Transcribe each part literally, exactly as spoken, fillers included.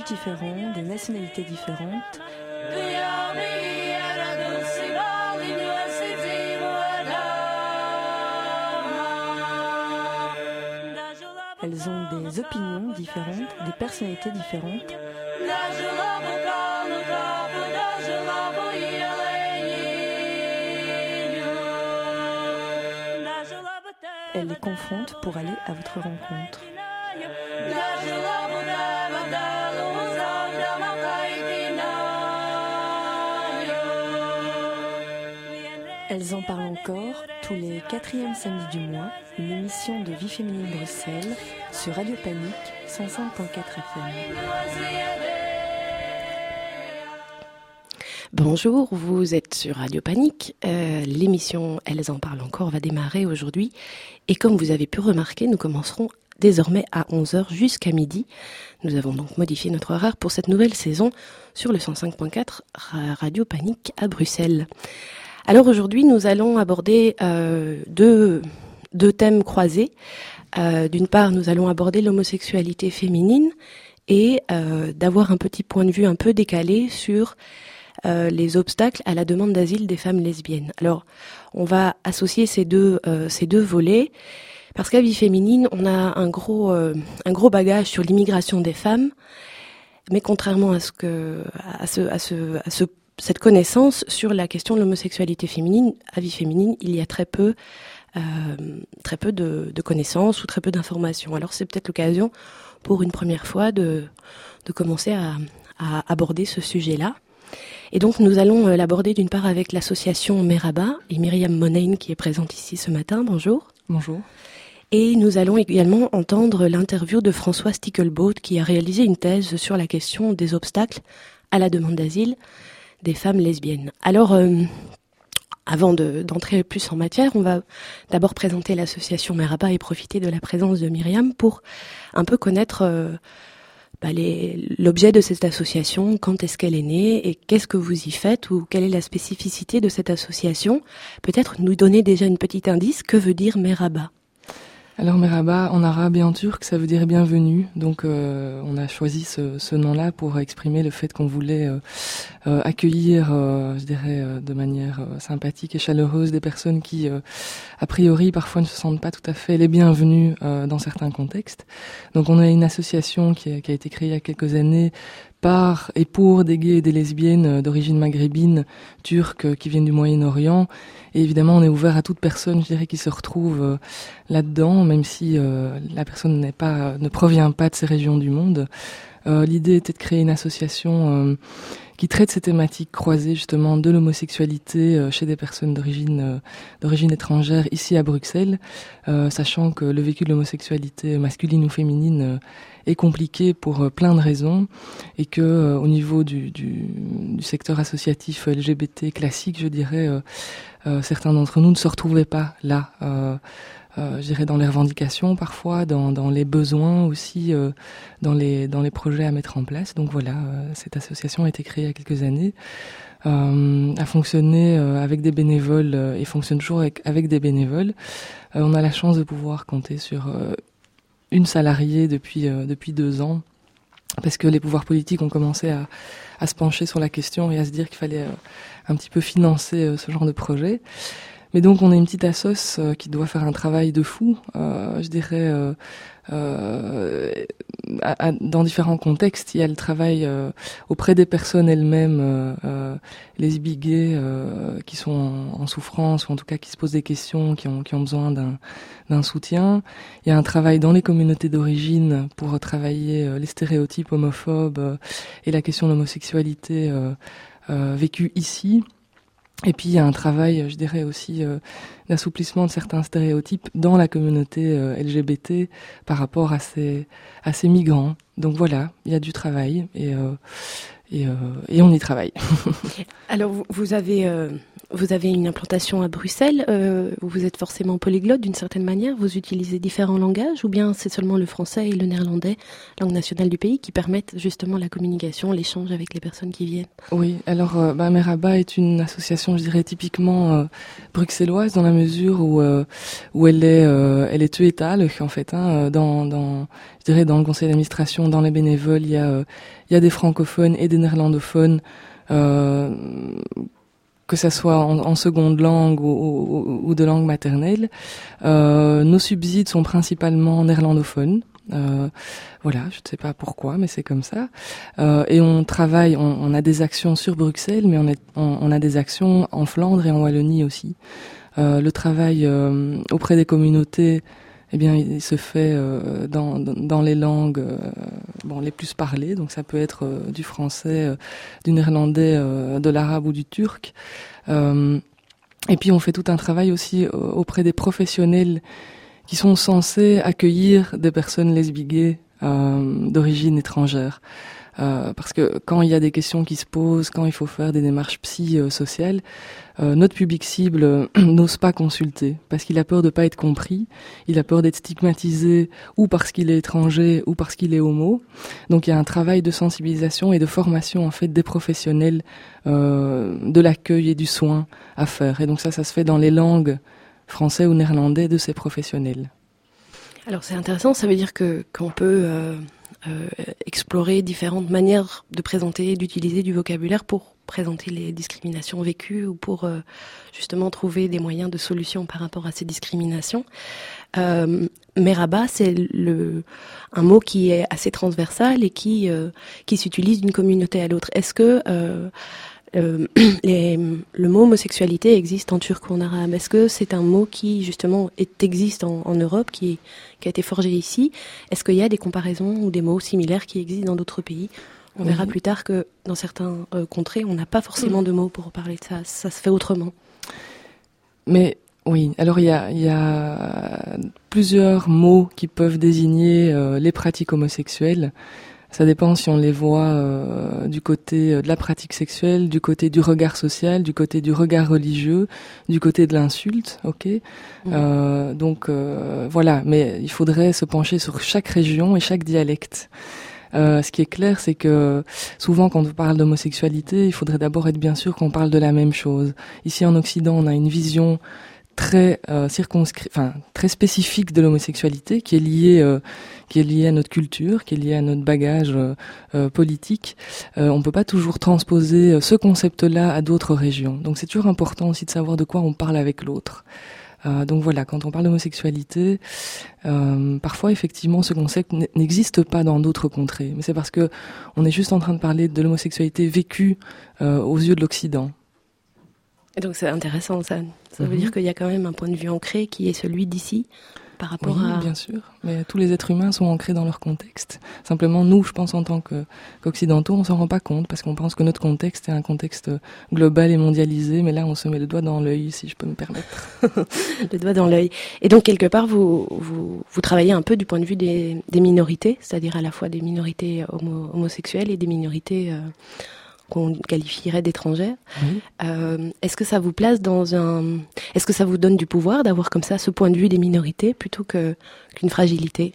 différents, des nationalités différentes. Elles ont des opinions différentes, des personnalités différentes. Elle les confronte pour aller à votre rencontre. Elles en parlent encore tous les quatrièmes samedis du mois, une émission de Vie féminine Bruxelles sur Radio Panique cent cinq virgule quatre F M. Bonjour, vous êtes sur Radio Panique. Euh, l'émission Elles en parlent encore va démarrer aujourd'hui. Et comme vous avez pu remarquer, nous commencerons désormais à onze heures jusqu'à midi. Nous avons donc modifié notre horaire pour cette nouvelle saison sur le cent cinq virgule quatre Radio Panique à Bruxelles. Alors aujourd'hui, nous allons aborder euh, deux, deux thèmes croisés. Euh, d'une part, nous allons aborder l'homosexualité féminine et euh, d'avoir un petit point de vue un peu décalé sur euh, les obstacles à la demande d'asile des femmes lesbiennes. Alors, on va associer ces deux, euh, ces deux volets parce qu'à Vie féminine, on a un gros, euh, un gros bagage sur l'immigration des femmes, mais contrairement à ce que, à ce, à ce, à ce cette connaissance sur la question de l'homosexualité féminine, à Vie féminine, il y a très peu, euh, très peu de, de connaissances ou très peu d'informations. Alors c'est peut-être l'occasion, pour une première fois, de, de commencer à, à aborder ce sujet-là. Et donc nous allons l'aborder d'une part avec l'association Merhaba et Myriam Monein qui est présente ici ce matin. Bonjour. Bonjour. Et nous allons également entendre l'interview de François Stickelboat qui a réalisé une thèse sur la question des obstacles à la demande d'asile des femmes lesbiennes. Alors, euh, avant de, d'entrer plus en matière, on va d'abord présenter l'association Merhaba et profiter de la présence de Myriam pour un peu connaître euh, bah, les, l'objet de cette association, quand est-ce qu'elle est née et qu'est-ce que vous y faites ou quelle est la spécificité de cette association. Peut-être nous donner déjà une petite indice, que veut dire Merhaba ? Alors Merhaba en arabe et en turc, ça veut dire bienvenue. Donc euh, on a choisi ce, ce nom-là pour exprimer le fait qu'on voulait euh, euh, accueillir, euh, je dirais, euh, de manière euh, sympathique et chaleureuse des personnes qui, euh, a priori, parfois ne se sentent pas tout à fait les bienvenues euh, dans certains contextes. Donc on a une association qui a, qui a été créée il y a quelques années par et pour des gays et des lesbiennes d'origine maghrébine, turque, qui viennent du Moyen-Orient. Et évidemment, on est ouvert à toute personne, je dirais, qui se retrouve euh, là-dedans, même si euh, la personne n'est pas, ne provient pas de ces régions du monde. Euh, l'idée était de créer une association euh, qui traite ces thématiques croisées, justement, de l'homosexualité euh, chez des personnes d'origine, euh, d'origine étrangère, ici à Bruxelles, euh, sachant que le vécu de l'homosexualité masculine ou féminine euh, est compliqué pour euh, plein de raisons, et que euh, au niveau du, du, du secteur associatif L G B T classique, je dirais, euh, euh, certains d'entre nous ne se retrouvaient pas là, euh, euh, je dirais dans les revendications parfois, dans, dans les besoins aussi, euh, dans les dans les projets à mettre en place. Donc voilà, euh, cette association a été créée il y a quelques années, euh, a fonctionné euh, avec des bénévoles euh, et fonctionne toujours avec, avec des bénévoles. Euh, on a la chance de pouvoir compter sur euh, une salariée depuis euh, depuis deux ans, parce que les pouvoirs politiques ont commencé à, à se pencher sur la question et à se dire qu'il fallait euh, un petit peu financer euh, ce genre de projet. Mais donc on est une petite assoce euh, qui doit faire un travail de fou, euh, je dirais, euh, euh, à, à, dans différents contextes. Il y a le travail euh, auprès des personnes elles-mêmes, euh, euh, les gays euh, qui sont en, en souffrance, ou en tout cas qui se posent des questions, qui ont, qui ont besoin d'un, d'un soutien. Il y a un travail dans les communautés d'origine pour travailler euh, les stéréotypes homophobes euh, et la question de l'homosexualité euh, euh, vécue ici. Et puis il y a un travail, je dirais aussi, euh, d'assouplissement de certains stéréotypes dans la communauté euh, L G B T par rapport à ces à ces migrants. Donc voilà, il y a du travail et euh, et, euh, et on y travaille. Alors vous, vous avez euh, vous avez une implantation à Bruxelles, euh, vous êtes forcément polyglotte d'une certaine manière, vous utilisez différents langages, ou bien c'est seulement le français et le néerlandais, langue nationale du pays, qui permettent justement la communication, l'échange avec les personnes qui viennent? Oui, alors euh, bah, Merhaba est une association, je dirais, typiquement euh, bruxelloise, dans la mesure où euh, où elle est euh, elle est tuétale, en fait, hein, dans dans je dirais dans le conseil d'administration, dans les bénévoles, il y a euh, il y a des francophones et des néerlandophones. Euh, que ça soit en, en seconde langue ou, ou, ou de langue maternelle. Euh, nos subsides sont principalement néerlandophones. Euh, voilà, je ne sais pas pourquoi, mais c'est comme ça. Euh, et on travaille, on, on a des actions sur Bruxelles, mais on, est, on, on a des actions en Flandre et en Wallonie aussi. Euh, le travail euh, auprès des communautés, eh bien, il se fait euh, dans, dans les langues euh, bon, les plus parlées. Donc, ça peut être euh, du français, euh, du néerlandais, euh, de l'arabe ou du turc. Euh, et puis, on fait tout un travail aussi euh, auprès des professionnels qui sont censés accueillir des personnes lesbiguées euh, d'origine étrangère. Euh, parce que quand il y a des questions qui se posent, quand il faut faire des démarches psy-sociales, euh, notre public cible euh, n'ose pas consulter parce qu'il a peur de pas être compris, il a peur d'être stigmatisé ou parce qu'il est étranger ou parce qu'il est homo. Donc il y a un travail de sensibilisation et de formation en fait des professionnels euh, de l'accueil et du soin à faire. Et donc ça, ça se fait dans les langues français ou néerlandais de ces professionnels. Alors c'est intéressant, ça veut dire que qu'on peut euh, euh, explorer différentes manières de présenter, d'utiliser du vocabulaire pour présenter les discriminations vécues ou pour euh, justement trouver des moyens de solution par rapport à ces discriminations. Euh, Merhaba, c'est le, un mot qui est assez transversal et qui, euh, qui s'utilise d'une communauté à l'autre. Est-ce que euh, Euh, les, le mot homosexualité existe en turc ou en arabe? Est-ce que c'est un mot qui justement est, existe en, en Europe, qui, qui a été forgé ici? Est-ce qu'il y a des comparaisons ou des mots similaires qui existent dans d'autres pays? On verra oui. plus tard que dans certains euh, contrées, on n'a pas forcément de mots pour parler de ça. Ça se fait autrement. Mais oui, alors il y a, y a plusieurs mots qui peuvent désigner euh, les pratiques homosexuelles. Ça dépend si on les voit euh, du côté de la pratique sexuelle, du côté du regard social, du côté du regard religieux, du côté de l'insulte, ok. Mmh. Euh, donc euh, voilà, mais il faudrait se pencher sur chaque région et chaque dialecte. Euh, ce qui est clair, c'est que souvent quand on parle d'homosexualité, il faudrait d'abord être bien sûr qu'on parle de la même chose. Ici en Occident, on a une vision très euh, circonscrit, enfin très spécifique de l'homosexualité, qui est liée, euh, qui est liée à notre culture, qui est liée à notre bagage euh, euh, politique. Euh, on peut pas toujours transposer ce concept-là à d'autres régions. Donc c'est toujours important aussi de savoir de quoi on parle avec l'autre. Euh, donc voilà, quand on parle d'homosexualité, euh, parfois effectivement ce concept n'existe pas dans d'autres contrées, mais c'est parce que on est juste en train de parler de l'homosexualité vécue euh, aux yeux de l'Occident. Et donc c'est intéressant, ça, ça veut mmh. dire qu'il y a quand même un point de vue ancré qui est celui d'ici par rapport oui, à... bien sûr, mais tous les êtres humains sont ancrés dans leur contexte. Simplement, nous, je pense en tant que, qu'occidentaux, on s'en rend pas compte parce qu'on pense que notre contexte est un contexte global et mondialisé, mais là on se met le doigt dans l'œil, si je peux me permettre. Le doigt dans l'œil. Et donc quelque part, vous, vous, vous travaillez un peu du point de vue des, des minorités, c'est-à-dire à la fois des minorités homo, homosexuelles et des minorités... Euh, qu'on qualifierait d'étrangères. Oui. Euh, est-ce que ça vous place dans un... Est-ce que ça vous donne du pouvoir d'avoir comme ça ce point de vue des minorités plutôt que, qu'une fragilité?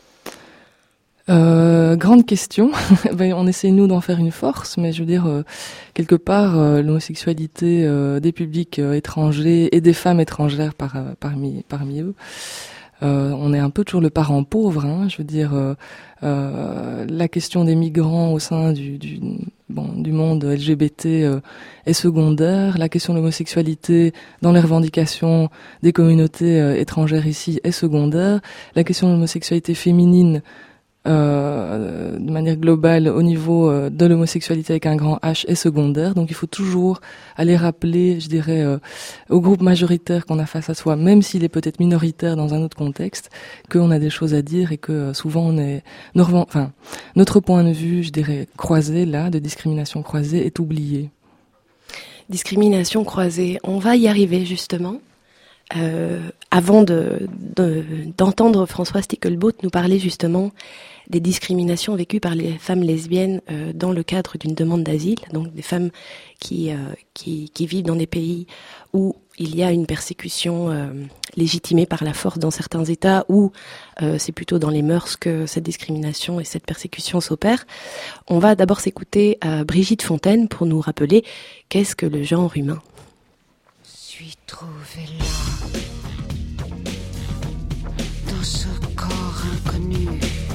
Euh, grande question. Ben, on essaie nous d'en faire une force, mais je veux dire, euh, quelque part, euh, l'homosexualité euh, des publics euh, étrangers et des femmes étrangères par, euh, parmi, parmi eux, Euh, on est un peu toujours le parent pauvre, hein, je veux dire, euh, euh, la question des migrants au sein du, du, bon, du monde L G B T euh, est secondaire, la question de l'homosexualité dans les revendications des communautés euh, étrangères ici est secondaire, la question de l'homosexualité féminine Euh, de manière globale au niveau euh, de l'homosexualité avec un grand H est secondaire, donc il faut toujours aller rappeler, je dirais, euh, au groupe majoritaire qu'on a face à soi, même s'il est peut-être minoritaire dans un autre contexte, qu'on a des choses à dire et que euh, souvent on est, nos, enfin, notre point de vue, je dirais, croisé là, de discrimination croisée, est oublié. Discrimination croisée, on va y arriver justement. Euh, avant de, de, d'entendre Françoise Stickelboth nous parler justement des discriminations vécues par les femmes lesbiennes euh, dans le cadre d'une demande d'asile, donc des femmes qui, euh, qui, qui vivent dans des pays où il y a une persécution euh, légitimée par la force dans certains États, où euh, c'est plutôt dans les mœurs que cette discrimination et cette persécution s'opèrent. On va d'abord s'écouter à Brigitte Fontaine pour nous rappeler qu'est-ce que le genre humain. Je suis trouvée là, dans ce corps inconnu.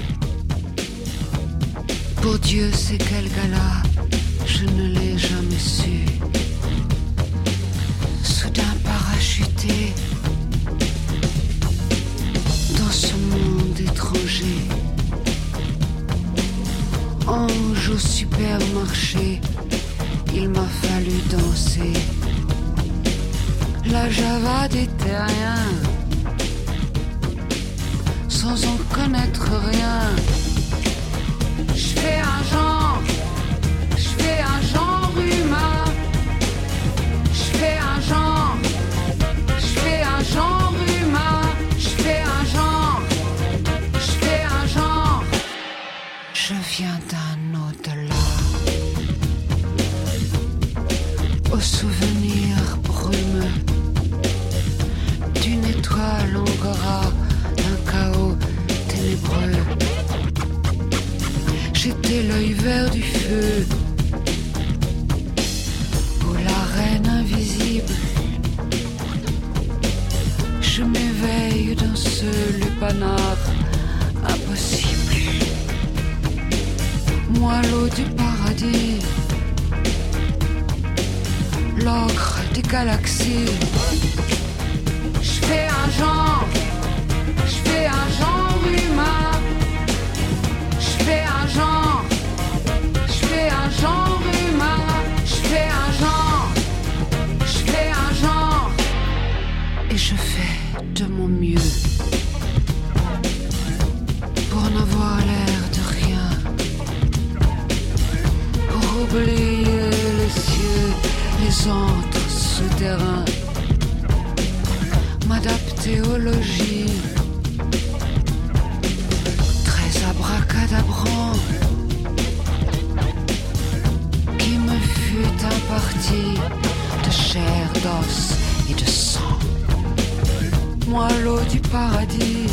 Pour Dieu, c'est quel gala, je ne l'ai jamais su. Soudain parachuté dans ce monde étranger. Ange au supermarché, il m'a fallu danser. La Java des terriens, sans en connaître rien. Je fais un genre, je fais un genre humain. Je fais un genre, je fais un genre humain. Je fais un genre, je fais un genre. Je viens d'un au-delà, au souvenir brumeux d'une étoile angora, d'un chaos ténébreux. J'étais l'œil vert du feu, ou la reine invisible. Je m'éveille dans ce lupanar impossible. Moi l'eau du paradis, l'ocre des galaxies. Je fais un genre, je fais un genre humain. Je fais un genre, je fais un genre humain. Je fais un genre, je fais un genre. Et je fais de mon mieux pour n'avoir l'air de rien, pour oublier les cieux, les antres souterrains. M'adapter au logis, très abracadabrant, qui me fut imparti de chair, d'os et de sang. Moi l'eau du paradis,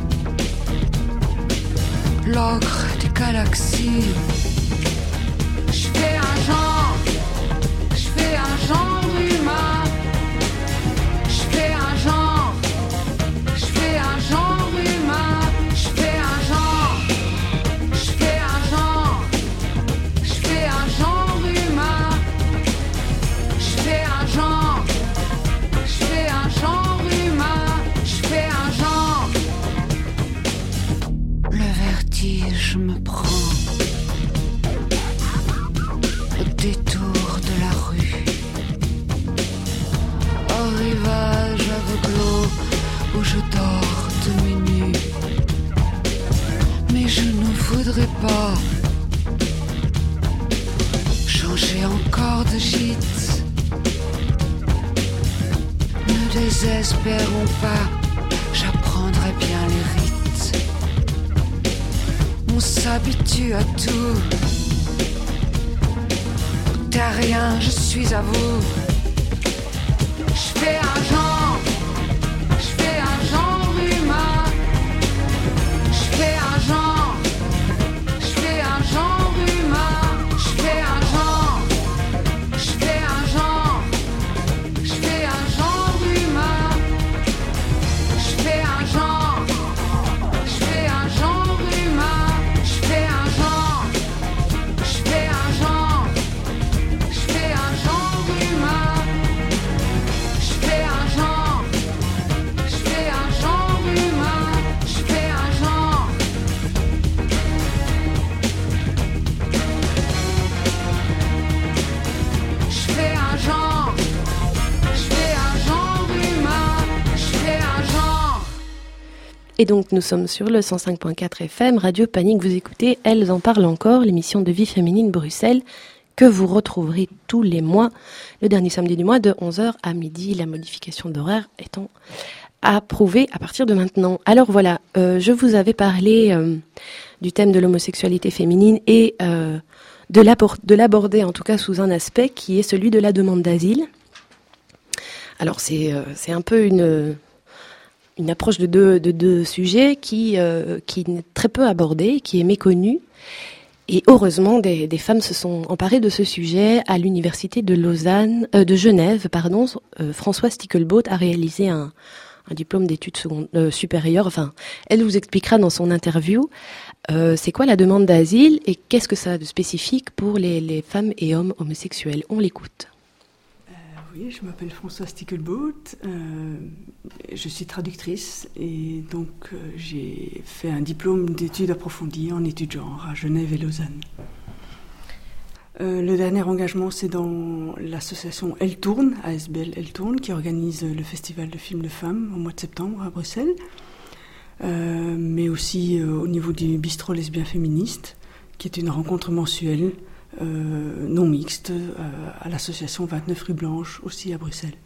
l'ocre des galaxies. Je fais un genre, je fais un genre humain. Je fais un genre, je fais un genre humain. Je fais un genre, je fais un genre, je fais un genre humain. Je fais un genre, je fais un genre humain. Je fais un genre. Le vertige me prend au détour de la rue, au rivage aveuglant où je dors demi-nu. Mais je ne voudrais pas changer encore de gîte. Ne désespérons pas, j'apprendrai bien les rites. On s'habitue à tout. T'as rien, je suis à vous. Je fais un genre, je fais un genre humain. Je fais un genre, je fais un genre humain. Je fais un genre, je fais un genre, je fais un genre humain. Je fais un genre, je fais un genre humain. Je fais un genre, je fais un genre, je fais un genre humain. Je fais un genre, je fais un genre humain. Je fais un genre. Je fais un genre, je fais un genre humain. Je fais un genre. Et donc nous sommes sur le cent cinq point quatre F M, Radio Panique, vous écoutez Elles en parlent encore, l'émission de Vie féminine Bruxelles, que vous retrouverez tous les mois, le dernier samedi du mois, de onze heures à midi, la modification d'horaire étant approuvée à partir de maintenant. Alors voilà, euh, je vous avais parlé euh, du thème de l'homosexualité féminine et euh, de, de l'aborder en tout cas sous un aspect qui est celui de la demande d'asile. Alors c'est, euh, c'est un peu une, une approche de deux, de deux sujets qui, euh, qui est très peu abordée, qui est méconnue. Et heureusement, des, des femmes se sont emparées de ce sujet à l'université de Lausanne, euh, de Genève, pardon. Euh, Françoise Stickelboat a réalisé un, un diplôme d'études secondes, euh, supérieures. Enfin, elle vous expliquera dans son interview euh, c'est quoi la demande d'asile et qu'est-ce que ça a de spécifique pour les, les femmes et hommes homosexuels. On l'écoute. Oui, je m'appelle Françoise Stickelboat, euh, je suis traductrice et donc euh, j'ai fait un diplôme d'études approfondies en études genre à Genève et Lausanne. Euh, le dernier engagement, c'est dans l'association Elle Tourne, A S B L Elle Tourne, qui organise le festival de films de femmes au mois de septembre à Bruxelles, euh, mais aussi euh, au niveau du bistrot lesbien féministe, qui est une rencontre mensuelle Euh, non mixte euh, à l'association vingt-neuf rue Blanche, aussi à Bruxelles.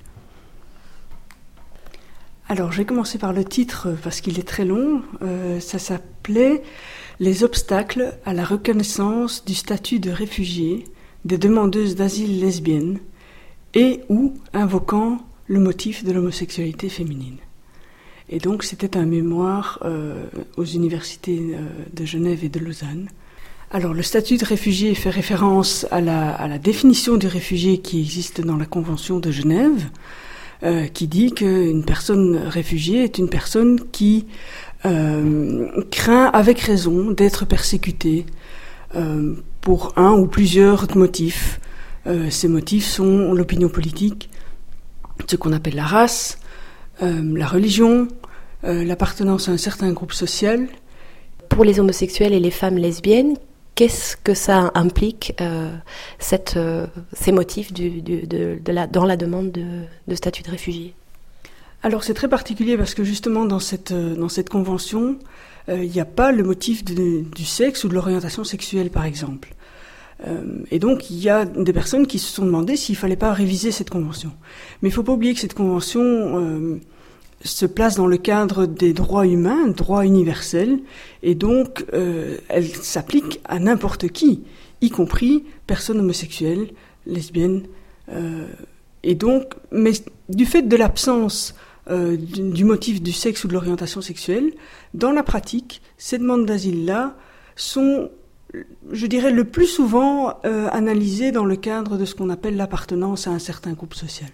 Alors, je vais commencer par le titre parce qu'il est très long. Euh, ça s'appelait « Les obstacles à la reconnaissance du statut de réfugié des demandeuses d'asile lesbiennes et ou invoquant le motif de l'homosexualité féminine ». Et donc, c'était un mémoire euh, aux universités euh, de Genève et de Lausanne. Alors, le statut de réfugié fait référence à la, à la définition du réfugié qui existe dans la Convention de Genève, euh, qui dit qu'une personne réfugiée est une personne qui euh, craint avec raison d'être persécutée euh, pour un ou plusieurs motifs. Euh, ces motifs sont l'opinion politique, ce qu'on appelle la race, euh, la religion, euh, l'appartenance à un certain groupe social. Pour les homosexuels et les femmes lesbiennes, qu'est-ce que ça implique, euh, cette, euh, ces motifs du, du, de, de la, dans la demande de, de statut de réfugié? Alors c'est très particulier parce que justement dans cette, dans cette convention, euh, il n'y a pas le motif de, du sexe ou de l'orientation sexuelle par exemple. Euh, et donc il y a des personnes qui se sont demandé s'il ne fallait pas réviser cette convention. Mais il ne faut pas oublier que cette convention euh, se place dans le cadre des droits humains, droits universels, et donc euh, elle s'applique à n'importe qui, y compris personnes homosexuelles, lesbiennes. Euh, et donc, mais du fait de l'absence euh, du, du motif du sexe ou de l'orientation sexuelle, dans la pratique, ces demandes d'asile-là sont, je dirais, le plus souvent euh, analysées dans le cadre de ce qu'on appelle l'appartenance à un certain groupe social.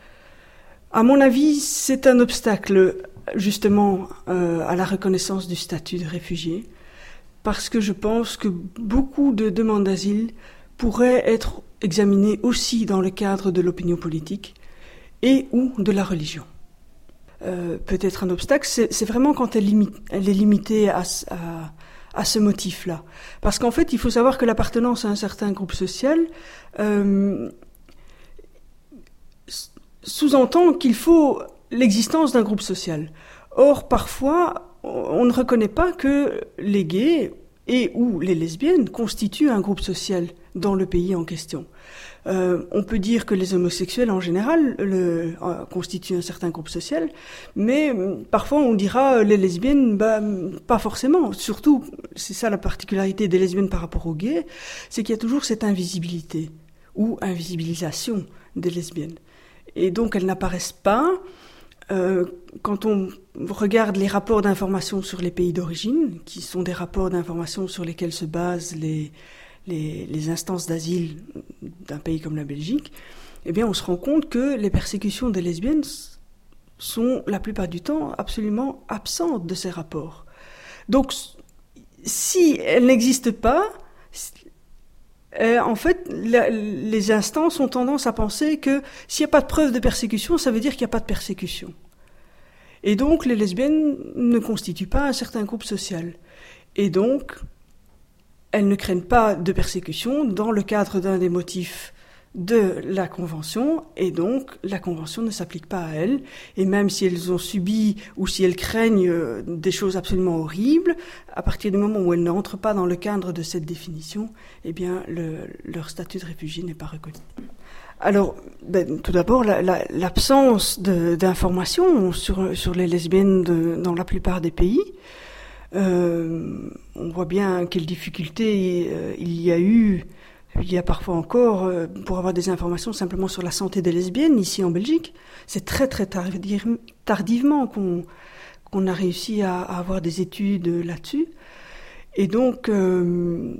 À mon avis, c'est un obstacle, justement, euh, à la reconnaissance du statut de réfugié, parce que je pense que beaucoup de demandes d'asile pourraient être examinées aussi dans le cadre de l'opinion politique et ou de la religion. Euh, peut-être un obstacle, c'est, c'est vraiment quand elle, limite, elle est limitée à, à, à ce motif-là. Parce qu'en fait, il faut savoir que l'appartenance à un certain groupe social euh, sous-entend qu'il faut l'existence d'un groupe social. Or, parfois, on ne reconnaît pas que les gays et ou les lesbiennes constituent un groupe social dans le pays en question. Euh, on peut dire que les homosexuels, en général, le, euh, constituent un certain groupe social, mais euh, parfois on dira euh, les lesbiennes, bah, pas forcément. Surtout, c'est ça la particularité des lesbiennes par rapport aux gays, c'est qu'il y a toujours cette invisibilité ou invisibilisation des lesbiennes. Et donc elles n'apparaissent pas. Euh, quand on regarde les rapports d'information sur les pays d'origine, qui sont des rapports d'information sur lesquels se basent les, les, les instances d'asile d'un pays comme la Belgique, eh bien on se rend compte que les persécutions des lesbiennes sont la plupart du temps absolument absentes de ces rapports. Donc si elles n'existent pas, Euh, en fait, la, les instances ont tendance à penser que s'il n'y a pas de preuve de persécution, ça veut dire qu'il n'y a pas de persécution. Et donc, les lesbiennes ne constituent pas un certain groupe social. Et donc, elles ne craignent pas de persécution dans le cadre d'un des motifs de la Convention, et donc la Convention ne s'applique pas à elles. Et même si elles ont subi ou si elles craignent des choses absolument horribles, à partir du moment où elles n'entrent pas dans le cadre de cette définition, eh bien le, leur statut de réfugié n'est pas reconnu. Alors, ben, tout d'abord, la, la, l'absence de, d'informations sur, sur les lesbiennes de, dans la plupart des pays. Euh, on voit bien quelles difficultés euh, il y a eu, il y a parfois encore, euh, pour avoir des informations simplement sur la santé des lesbiennes ici en Belgique. C'est très très tardiv- tardivement qu'on, qu'on a réussi à, à avoir des études là-dessus. Et donc, euh,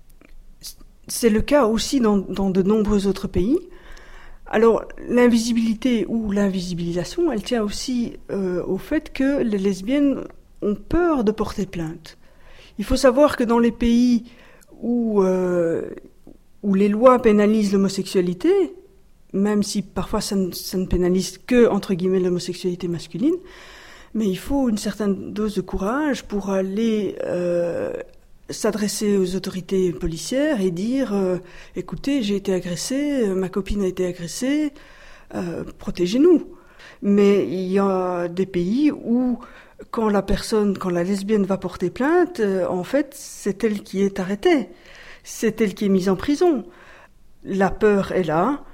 c'est le cas aussi dans, dans de nombreux autres pays. Alors, l'invisibilité ou l'invisibilisation, elle tient aussi euh, au fait que les lesbiennes ont peur de porter plainte. Il faut savoir que dans les pays où, euh, où les lois pénalisent l'homosexualité, même si parfois ça ne, ça ne pénalise que, entre guillemets, l'homosexualité masculine, mais il faut une certaine dose de courage pour aller euh, s'adresser aux autorités policières et dire euh, « Écoutez, j'ai été agressée, ma copine a été agressée, euh, protégez-nous ». Mais il y a des pays où quand la personne, quand la lesbienne va porter plainte, euh, en fait, c'est elle qui est arrêtée. C'est elle qui est mise en prison. La peur est là,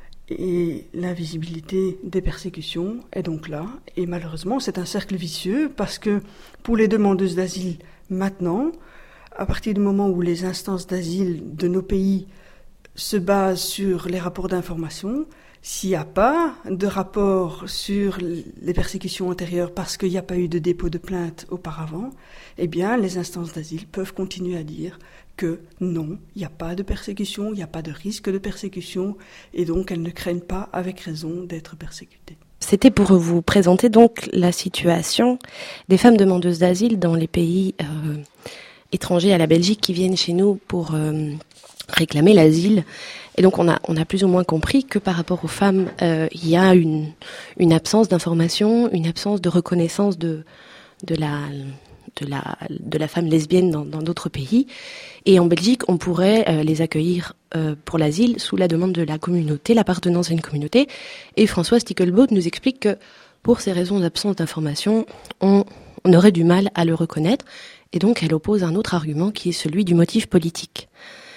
et l'invisibilité des persécutions est donc là. Et malheureusement, c'est un cercle vicieux, parce que pour les demandeuses d'asile maintenant, à partir du moment où les instances d'asile de nos pays se basent sur les rapports d'information, s'il n'y a pas de rapport sur les persécutions antérieures parce qu'il n'y a pas eu de dépôt de plainte auparavant, eh bien, les instances d'asile peuvent continuer à dire que non, il n'y a pas de persécution, il n'y a pas de risque de persécution, et donc elles ne craignent pas, avec raison, d'être persécutées. C'était pour vous présenter donc la situation des femmes demandeuses d'asile dans les pays euh, étrangers à la Belgique qui viennent chez nous pour euh, réclamer l'asile. Et donc on a on a plus ou moins compris que par rapport aux femmes, euh, il y a une une absence d'information, une absence de reconnaissance de de la de la de la femme lesbienne dans dans d'autres pays. Et en Belgique, on pourrait euh, les accueillir euh, pour l'asile sous la demande de la communauté, l'appartenance à une communauté. Et Françoise Stickelbaut nous explique que pour ces raisons d'absence d'information, on on aurait du mal à le reconnaître. Et donc elle oppose un autre argument qui est celui du motif politique.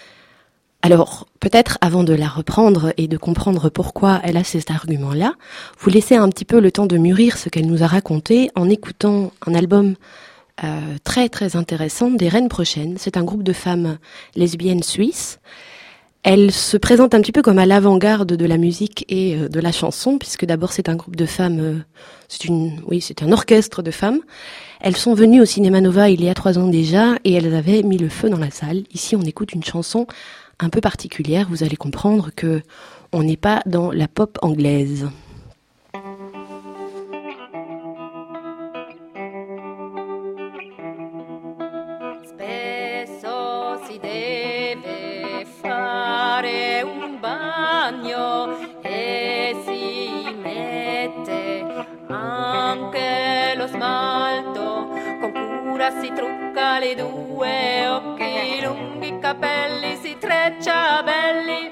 Alors, peut-être avant de la reprendre et de comprendre pourquoi elle a cet argument-là, vous laissez un petit peu le temps de mûrir ce qu'elle nous a raconté en écoutant un album euh, très très intéressant des Reines Prochaines. C'est un groupe de femmes lesbiennes suisses. Elles se présentent un petit peu comme à l'avant-garde de la musique et euh, de la chanson, puisque d'abord c'est un groupe de femmes, euh, c'est une, oui, c'est un orchestre de femmes. Elles sont venues au Cinéma Nova il y a trois ans déjà et elles avaient mis le feu dans la salle. Ici, on écoute une chanson un peu particulière, vous allez comprendre que on n'est pas dans la pop anglaise. Spesso si deve fare un bagno e si mette anche lo smalto, con cura si trucca le due occhi lunghi, i capelli si treccia belli.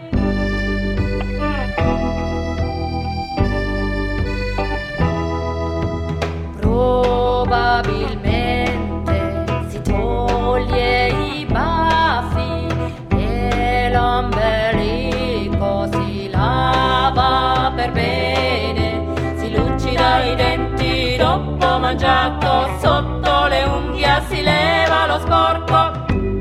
Probabilmente si toglie i baffi e l'ombelico si lava per bene, si lucida i denti dopo mangiato, sotto le unghie si leva lo sporco.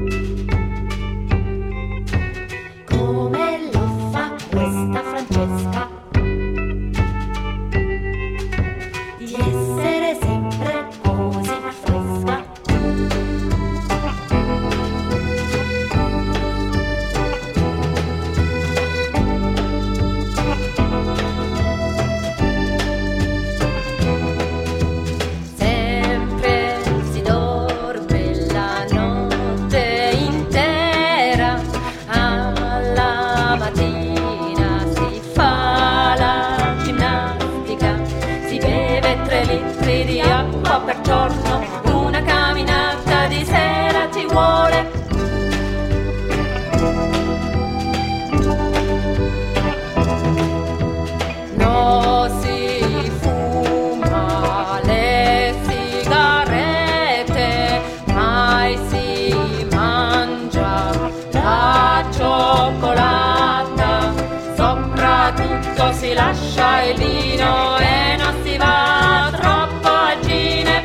Come lo fa questa Francesca? Di essere sempre così fresca. Sempre lascia il vino e non si va troppo al cine.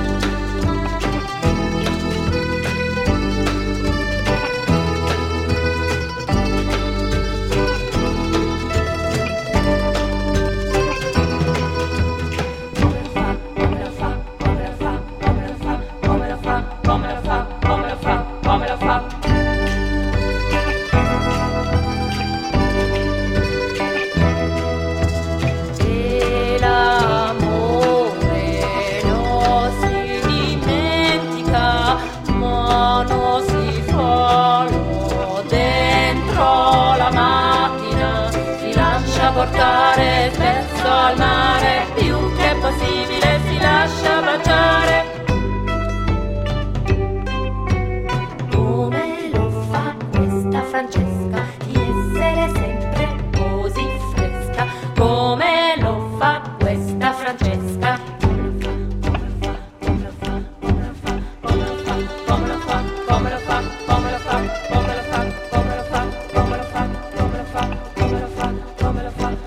Portare spesso al mare, più che possibile si lascia baciare. Come lo fa questa Francesca di essere sempre così fresca? Come lo fa questa Francesca? Come lo fa? Come lo fa? Come lo fa? Come lo fa? Come lo fa? Come lo fa? Come lo fa? Come lo fa? Come lo fa? Come lo fa? Come lo fa? Come lo fa? Come lo fa?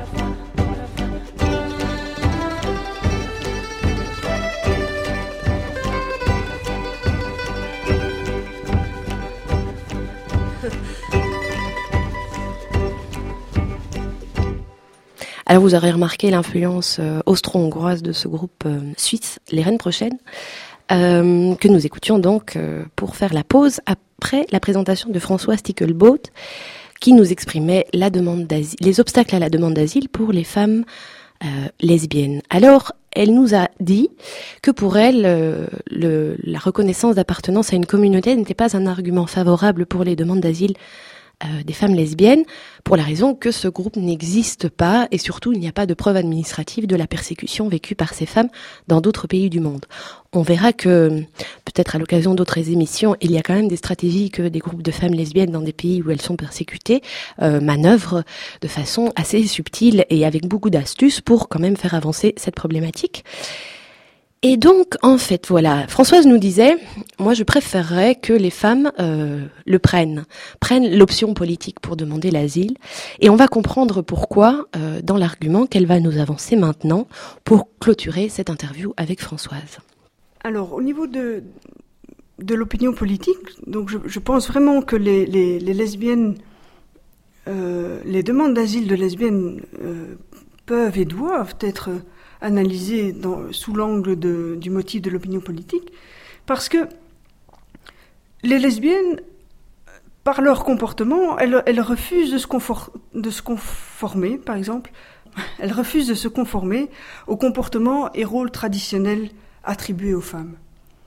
Alors vous aurez remarqué l'influence euh, austro-hongroise de ce groupe euh, suisse, les Reines Prochaines, euh, que nous écoutions donc euh, pour faire la pause après la présentation de François Stickelboat, qui nous exprimait la demande d'asile, les obstacles à la demande d'asile pour les femmes euh, lesbiennes. Alors, elle nous a dit que pour elle, euh, le, la reconnaissance d'appartenance à une communauté n'était pas un argument favorable pour les demandes d'asile Euh, des femmes lesbiennes, pour la raison que ce groupe n'existe pas et surtout il n'y a pas de preuve administrative de la persécution vécue par ces femmes dans d'autres pays du monde. On verra que, peut-être à l'occasion d'autres émissions, il y a quand même des stratégies que des groupes de femmes lesbiennes dans des pays où elles sont persécutées euh, manœuvrent de façon assez subtile et avec beaucoup d'astuces pour quand même faire avancer cette problématique. Et donc, en fait, voilà, Françoise nous disait, moi je préférerais que les femmes euh, le prennent, prennent l'option politique pour demander l'asile. Et on va comprendre pourquoi euh, dans l'argument qu'elle va nous avancer maintenant pour clôturer cette interview avec Françoise. Alors, au niveau de, de l'opinion politique, donc je, je pense vraiment que les, les, les lesbiennes, euh, les demandes d'asile de lesbiennes euh, peuvent et doivent être analysées dans, sous l'angle de, du motif de l'opinion politique, parce que les lesbiennes, par leur comportement, elles, elles refusent de se, confor- de se conformer, par exemple, elles refusent de se conformer au comportement et rôle traditionnel attribués aux femmes.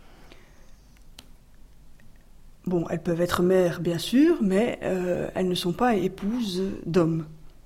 Bon, elles peuvent être mères, bien sûr, mais euh, elles ne sont pas épouses d'hommes.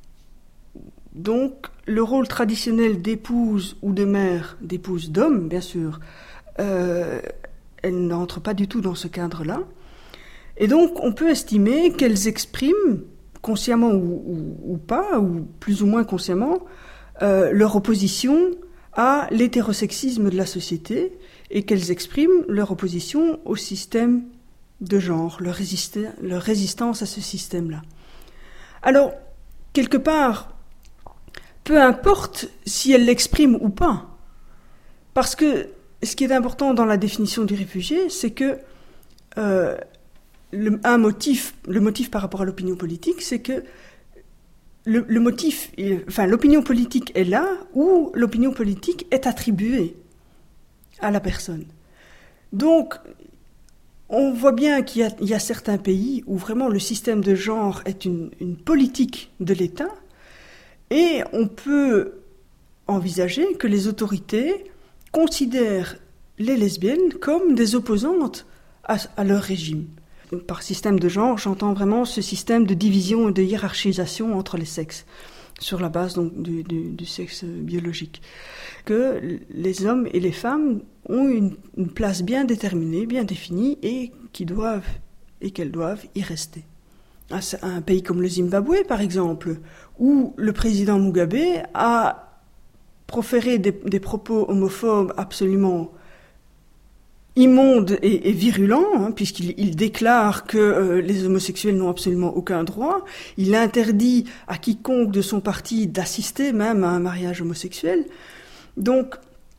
Donc, le rôle traditionnel d'épouse ou de mère, d'épouse d'homme, bien sûr, euh, elle n'entre pas du tout dans ce cadre-là. Et donc, on peut estimer qu'elles expriment, consciemment ou, ou, ou pas, ou plus ou moins consciemment, euh, leur opposition à l'hétérosexisme de la société et qu'elles expriment leur opposition au système de genre, leur, résister, leur résistance à ce système-là. Alors, quelque part, peu importe si elles l'expriment ou pas, parce que ce qui est important dans la définition du réfugié, c'est que euh, le, un motif, le motif par rapport à l'opinion politique, c'est que le, le motif, enfin l'opinion politique est là où l'opinion politique est attribuée à la personne. Donc, on voit bien qu'il y a, il y a certains pays où vraiment le système de genre est une, une politique de l'État, et on peut envisager que les autorités considèrent les lesbiennes comme des opposantes à, à leur régime. Par système de genre, j'entends vraiment ce système de division et de hiérarchisation entre les sexes, sur la base donc du, du, du sexe biologique. Que les hommes et les femmes ont une, une place bien déterminée, bien définie, et qui doivent et qu'elles doivent y rester. Un pays comme le Zimbabwe, par exemple, où le président Mugabe a proféré des, des propos homophobes absolument immonde et, et virulent, hein, puisqu'il il déclare que euh, les homosexuels n'ont absolument aucun droit. Il interdit à quiconque de son parti d'assister même à un mariage homosexuel. Donc,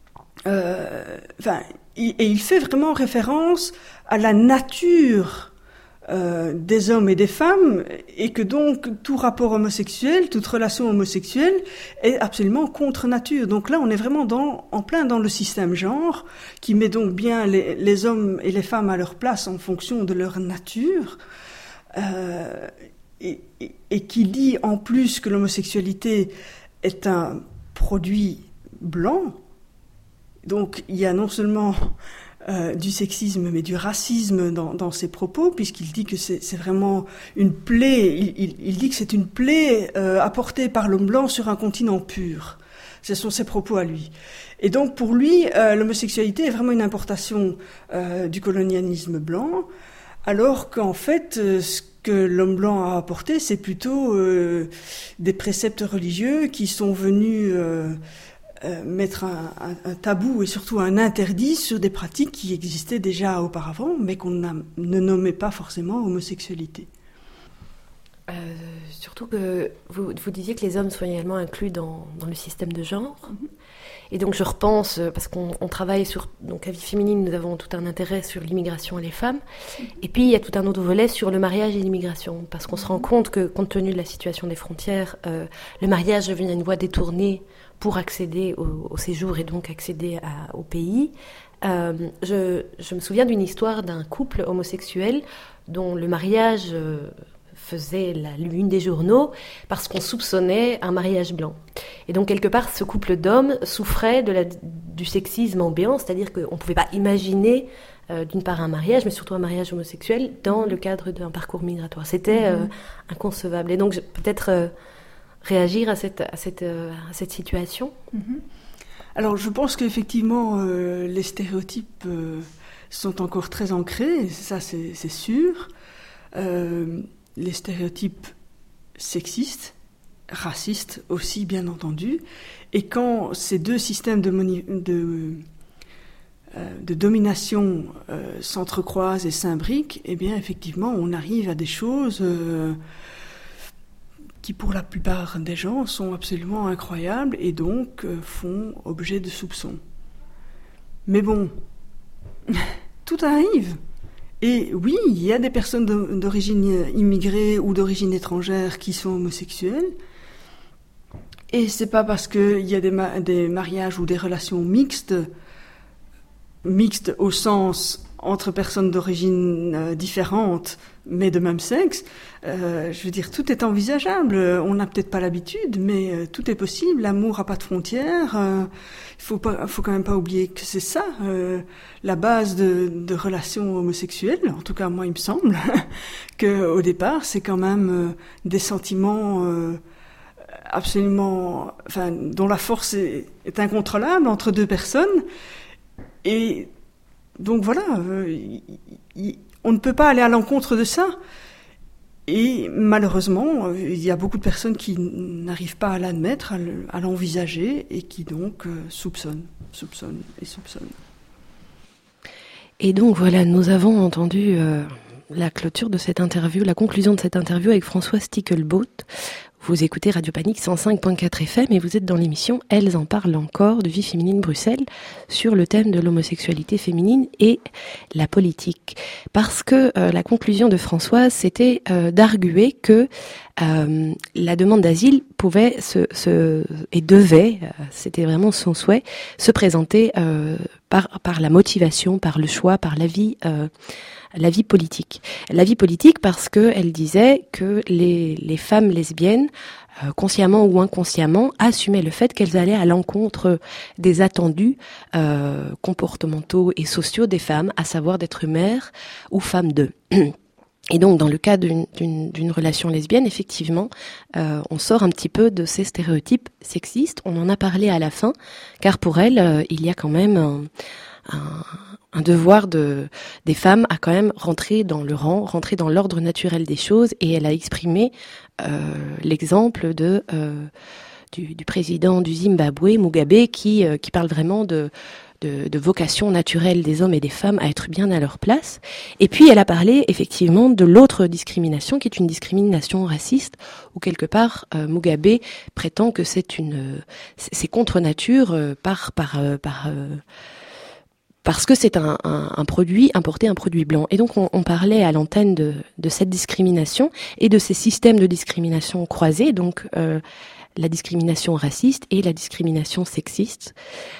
euh, enfin, il, et il fait vraiment référence à la nature Euh, des hommes et des femmes, et que donc tout rapport homosexuel, toute relation homosexuelle est absolument contre nature. Donc là, on est vraiment dans, en plein dans le système genre, qui met donc bien les, les hommes et les femmes à leur place en fonction de leur nature, euh, et, et, et qui dit en plus que l'homosexualité est un produit blanc. Donc il y a non seulement Euh, du sexisme mais du racisme dans, dans ses propos, puisqu'il dit que c'est, c'est vraiment une plaie, il, il, il dit que c'est une plaie euh, apportée par l'homme blanc sur un continent pur. Ce sont ses propos à lui. Et donc pour lui, euh, l'homosexualité est vraiment une importation euh, du colonialisme blanc, alors qu'en fait, euh, ce que l'homme blanc a apporté, c'est plutôt euh, des préceptes religieux qui sont venus euh, Euh, mettre un, un, un tabou et surtout un interdit sur des pratiques qui existaient déjà auparavant, mais qu'on a, ne nommait pas forcément homosexualité. Euh, surtout que vous, vous disiez que les hommes soient également inclus dans, dans le système de genre. Mm-hmm. Et donc je repense, parce qu'on on travaille sur, donc à Vie Féminine, nous avons tout un intérêt sur l'immigration et les femmes. Et puis il y a tout un autre volet sur le mariage et l'immigration, parce qu'on se rend compte que, compte tenu de la situation des frontières, euh, le mariage devient une voie détournée pour accéder au, au séjour et donc accéder à, au pays. Euh, je, je me souviens d'une histoire d'un couple homosexuel dont le mariage euh, faisait la une des journaux parce qu'on soupçonnait un mariage blanc. Et donc quelque part, ce couple d'hommes souffrait de la, du sexisme ambiant, c'est-à-dire qu'on ne pouvait pas imaginer euh, d'une part un mariage, mais surtout un mariage homosexuel dans le cadre d'un parcours migratoire. C'était euh, inconcevable. Et donc je, peut-être... Euh, réagir à cette, à cette, à cette situation. Mm-hmm. Alors, je pense qu'effectivement, euh, les stéréotypes euh, sont encore très ancrés, ça c'est, c'est sûr. Euh, les stéréotypes sexistes, racistes aussi, bien entendu. Et quand ces deux systèmes de, moni- de, euh, de domination euh, s'entrecroisent et s'imbriquent, eh bien, effectivement, on arrive à des choses... Euh, qui pour la plupart des gens sont absolument incroyables et donc euh, font objet de soupçons. Mais bon, tout arrive. Et oui, il y a des personnes d'origine immigrée ou d'origine étrangère qui sont homosexuelles. Et c'est pas parce qu'il y a des, ma- des mariages ou des relations mixtes, mixtes au sens entre personnes d'origine euh, différentes, mais de même sexe, euh, je veux dire, tout est envisageable. On n'a peut-être pas l'habitude, mais euh, tout est possible. L'amour n'a pas de frontières. Euh, il faut pas, faut quand même pas oublier que c'est ça, euh, la base de, de relations homosexuelles. En tout cas, moi, il me semble que au départ, c'est quand même euh, des sentiments euh, absolument, enfin, dont la force est, est incontrôlable entre deux personnes. Et donc voilà, euh, y, y, on ne peut pas aller à l'encontre de ça. Et malheureusement, euh, il y a beaucoup de personnes qui n'arrivent pas à l'admettre, à, le, à l'envisager, et qui donc euh, soupçonnent, soupçonnent et soupçonnent. Et donc voilà, nous avons entendu euh, la clôture de cette interview, la conclusion de cette interview avec Françoise Stickelboat. Vous écoutez Radio Panique cent cinq virgule quatre F M et vous êtes dans l'émission « Elles en parlent encore » de Vie Féminine Bruxelles sur le thème de l'homosexualité féminine et la politique. Parce que euh, la conclusion de Françoise, c'était euh, d'arguer que euh, la demande d'asile pouvait se, se et devait, euh, c'était vraiment son souhait, se présenter euh, par, par la motivation, par le choix, par l'avis euh, la vie politique. La vie politique parce que elle disait que les, les femmes lesbiennes, euh, consciemment ou inconsciemment, assumaient le fait qu'elles allaient à l'encontre des attendus euh, comportementaux et sociaux des femmes, à savoir d'être mères ou femmes d'eux. Et donc, dans le cas d'une, d'une, d'une relation lesbienne, effectivement, euh, on sort un petit peu de ces stéréotypes sexistes. On en a parlé à la fin, car pour elle, euh, il y a quand même un, un un devoir de, des femmes à quand même rentrer dans le rang, rentrer dans l'ordre naturel des choses, et elle a exprimé euh, l'exemple de euh, du, du président du Zimbabwe, Mugabe, qui, euh, qui parle vraiment de, de, de vocation naturelle des hommes et des femmes à être bien à leur place. Et puis elle a parlé effectivement de l'autre discrimination, qui est une discrimination raciste, où quelque part euh, Mugabe prétend que c'est une, c'est contre nature euh, par par euh, par euh, parce que c'est un, un, un produit importé, un produit blanc. Et donc on, on parlait à l'antenne de, de cette discrimination et de ces systèmes de discrimination croisés, donc euh, la discrimination raciste et la discrimination sexiste.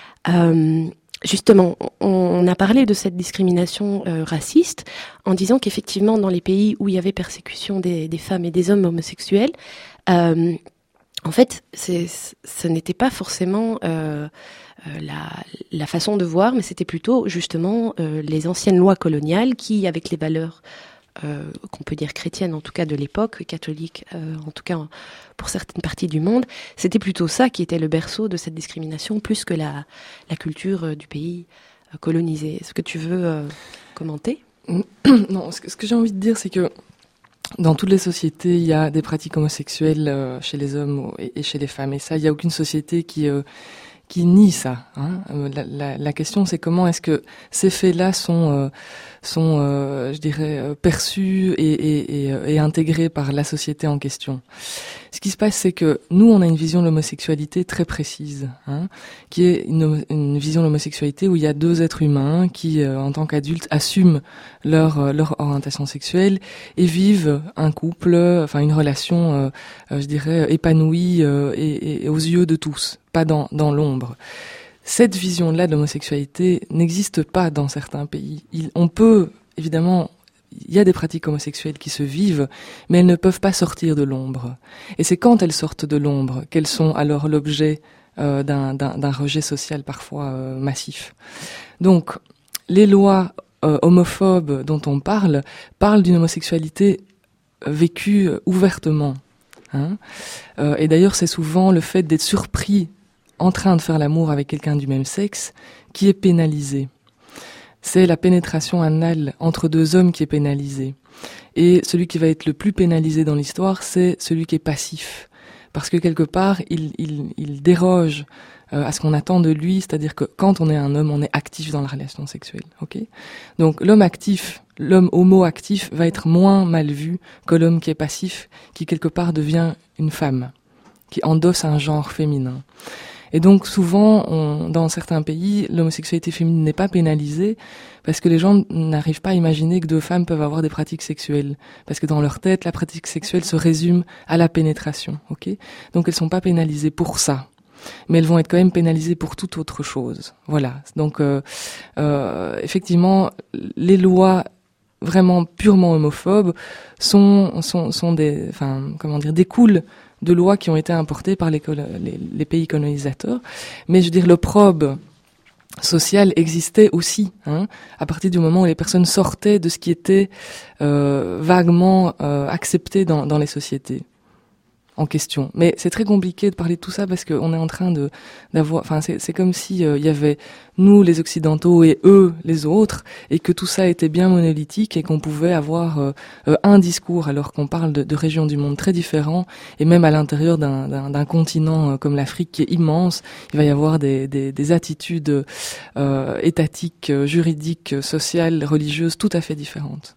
Euh, justement, on, on a parlé de cette discrimination euh, raciste en disant qu'effectivement dans les pays où il y avait persécution des, des femmes et des hommes homosexuels, euh, en fait, c'est, ce n'était pas forcément euh, euh, la, la façon de voir, mais c'était plutôt justement euh, les anciennes lois coloniales qui, avec les valeurs euh, qu'on peut dire chrétiennes, en tout cas de l'époque, catholiques, euh, en tout cas pour certaines parties du monde, c'était plutôt ça qui était le berceau de cette discrimination, plus que la, la culture euh, du pays euh, colonisé. Est-ce que tu veux euh, commenter ? Non, ce que, ce que j'ai envie de dire, c'est que dans toutes les sociétés, il y a des pratiques homosexuelles euh, chez les hommes et, et chez les femmes. Et ça, il n'y a aucune société qui euh, qui nie ça. Hein. La, la, la question, c'est comment est-ce que ces faits-là sont, euh, sont, euh, je dirais, euh, perçus et, et, et, et intégrés par la société en question. Ce qui se passe, c'est que nous, on a une vision de l'homosexualité très précise, hein, qui est une, une vision de l'homosexualité où il y a deux êtres humains qui, euh, en tant qu'adultes, assument leur euh, leur orientation sexuelle et vivent un couple, enfin une relation, euh, euh, je dirais, épanouie euh, et, et aux yeux de tous, pas dans dans l'ombre. Cette vision-là de l'homosexualité n'existe pas dans certains pays. Il, on peut, évidemment, il y a des pratiques homosexuelles qui se vivent, mais elles ne peuvent pas sortir de l'ombre. Et c'est quand elles sortent de l'ombre qu'elles sont alors l'objet euh, d'un, d'un, d'un rejet social parfois euh, massif. Donc, les lois euh, homophobes dont on parle parlent d'une homosexualité vécue ouvertement. Hein. Euh, et d'ailleurs, c'est souvent le fait d'être surpris en train de faire l'amour avec quelqu'un du même sexe qui est pénalisé. C'est la pénétration anale entre deux hommes qui est pénalisée. Et celui qui va être le plus pénalisé dans l'histoire, c'est celui qui est passif. Parce que quelque part, il, il, il déroge euh, à ce qu'on attend de lui, c'est-à-dire que quand on est un homme, on est actif dans la relation sexuelle. Okay ? Donc l'homme actif, l'homme homo-actif va être moins mal vu que l'homme qui est passif, qui quelque part devient une femme, qui endosse un genre féminin. Et donc souvent, on, dans certains pays, l'homosexualité féminine n'est pas pénalisée parce que les gens n'arrivent pas à imaginer que deux femmes peuvent avoir des pratiques sexuelles. Parce que dans leur tête, la pratique sexuelle se résume à la pénétration. Okay ? Donc elles sont pas pénalisées pour ça. Mais elles vont être quand même pénalisées pour toute autre chose. Voilà. Donc euh, euh, effectivement, les lois vraiment purement homophobes sont, sont, sont des, enfin, comment dire, découlent de lois qui ont été importées par les, les, les pays colonisateurs. Mais je veux dire, l'opprobre social existait aussi, hein, à partir du moment où les personnes sortaient de ce qui était euh, vaguement euh, accepté dans, dans les sociétés en question. Mais c'est très compliqué de parler de tout ça parce qu'on est en train de d'avoir, enfin c'est c'est comme si il euh, y avait nous les occidentaux et eux les autres et que tout ça était bien monolithique et qu'on pouvait avoir euh, euh, un discours alors qu'on parle de, de régions du monde très différents et même à l'intérieur d'un d'un, d'un continent euh, comme l'Afrique qui est immense, il va y avoir des des, des attitudes euh, étatiques, juridiques, sociales, religieuses tout à fait différentes.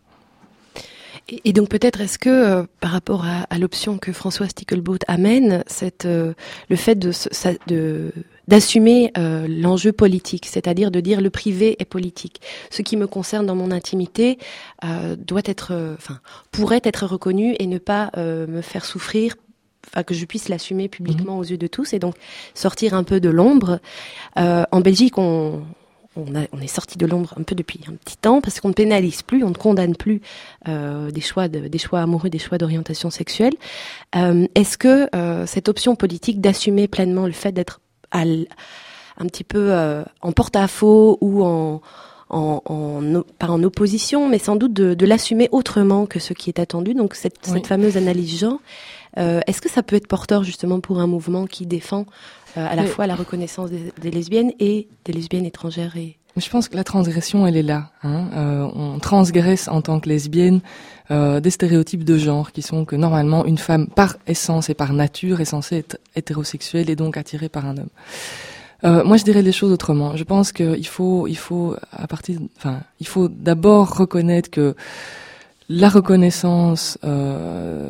Et donc peut-être est-ce que euh, par rapport à, à l'option que François Stickelboat amène, cette, euh, le fait de, de d'assumer euh, l'enjeu politique, c'est-à-dire de dire le privé est politique. Ce qui me concerne dans mon intimité euh, doit être, enfin euh, pourrait être reconnu et ne pas euh, me faire souffrir. Enfin, que je puisse l'assumer publiquement mmh. aux yeux de tous et donc sortir un peu de l'ombre. Euh, en Belgique, on On, a, on est sorti de l'ombre un peu depuis un petit temps parce qu'on ne pénalise plus, on ne condamne plus euh, des choix, de, des choix amoureux, des choix d'orientation sexuelle. Euh, est-ce que euh, cette option politique d'assumer pleinement le fait d'être à l, un petit peu euh, en porte-à-faux ou en, en, en pas en opposition, mais sans doute de, de l'assumer autrement que ce qui est attendu, donc cette, oui. cette fameuse analyse genre, euh, est-ce que ça peut être porteur justement pour un mouvement qui défend Euh, à la Mais, fois la reconnaissance des, des lesbiennes et des lesbiennes étrangères et... Je pense que la transgression, elle est là. Hein. Euh, on transgresse en tant que lesbienne euh, des stéréotypes de genre qui sont que normalement une femme, par essence et par nature, est censée être hétérosexuelle et donc attirée par un homme. Euh, moi, je dirais les choses autrement. Je pense qu'il faut, il faut, à partir, enfin, il faut d'abord reconnaître que la reconnaissance euh,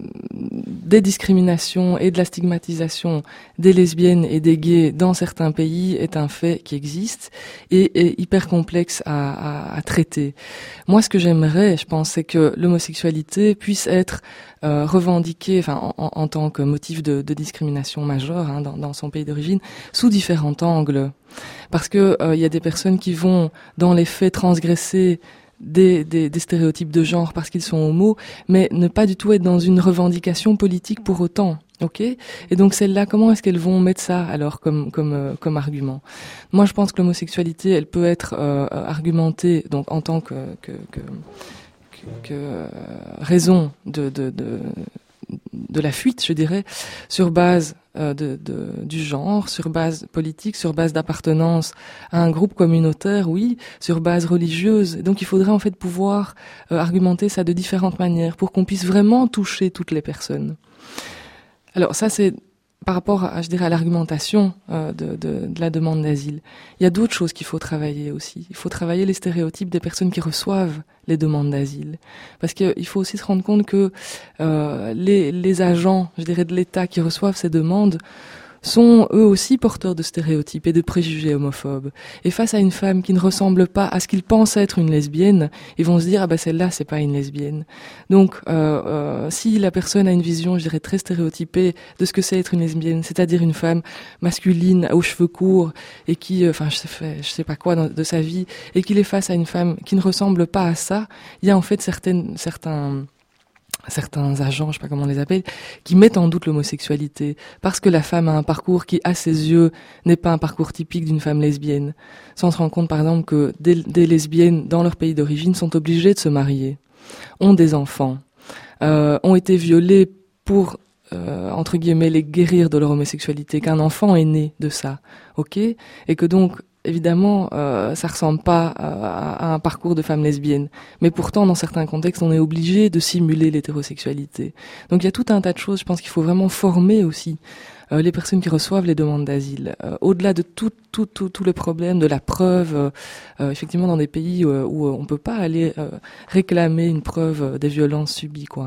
des discriminations et de la stigmatisation des lesbiennes et des gays dans certains pays est un fait qui existe et est hyper complexe à, à, à traiter. Moi, ce que j'aimerais, je pense, c'est que l'homosexualité puisse être euh, revendiquée, enfin, en, en, en tant que motif de, de discrimination majeure hein, dans, dans son pays d'origine, sous différents angles. Parce que il euh, y a des personnes qui vont, dans les faits, transgresser Des, des, des stéréotypes de genre parce qu'ils sont homo, mais ne pas du tout être dans une revendication politique pour autant, ok ? Et donc celles-là, comment est-ce qu'elles vont mettre ça alors comme comme euh, comme argument ? Moi, je pense que l'homosexualité, elle peut être euh, argumentée donc en tant que que que, que, que euh, raison de de de de la fuite, je dirais, sur base euh, de, de, du genre, sur base politique, sur base d'appartenance à un groupe communautaire, oui, sur base religieuse. Donc il faudrait en fait pouvoir euh, argumenter ça de différentes manières pour qu'on puisse vraiment toucher toutes les personnes. Alors ça, c'est par rapport à, je dirais, à l'argumentation euh, de, de, de la demande d'asile. Il y a d'autres choses qu'il faut travailler aussi. Il faut travailler les stéréotypes des personnes qui reçoivent les demandes d'asile. Parce qu'il faut aussi se rendre compte que euh, les, les agents, je dirais, de l'État qui reçoivent ces demandes sont eux aussi porteurs de stéréotypes et de préjugés homophobes. Et face à une femme qui ne ressemble pas à ce qu'ils pensent être une lesbienne, ils vont se dire « Ah bah celle-là, c'est pas une lesbienne ». Donc, euh, euh, si la personne a une vision, je dirais, très stéréotypée de ce que c'est être une lesbienne, c'est-à-dire une femme masculine aux cheveux courts et qui, enfin, euh, je sais, je sais pas quoi dans, de sa vie, et qu'il est face à une femme qui ne ressemble pas à ça, il y a en fait certaines, certains... certains agents, je sais pas comment on les appelle, qui mettent en doute l'homosexualité parce que la femme a un parcours qui, à ses yeux, n'est pas un parcours typique d'une femme lesbienne. Sans se rendre compte, par exemple, que des, des lesbiennes dans leur pays d'origine sont obligées de se marier, ont des enfants, euh, ont été violées pour, euh, entre guillemets, les guérir de leur homosexualité, qu'un enfant est né de ça, ok ? Et que donc, évidemment, euh, ça ressemble pas à, à un parcours de femme lesbienne. Mais pourtant, dans certains contextes, on est obligé de simuler l'hétérosexualité. Donc il y a tout un tas de choses, je pense qu'il faut vraiment former aussi euh, les personnes qui reçoivent les demandes d'asile. Euh, au-delà de tout, tout, tout, tout le problème de la preuve, euh, euh, effectivement, dans des pays où, où on peut pas aller euh, réclamer une preuve des violences subies, quoi.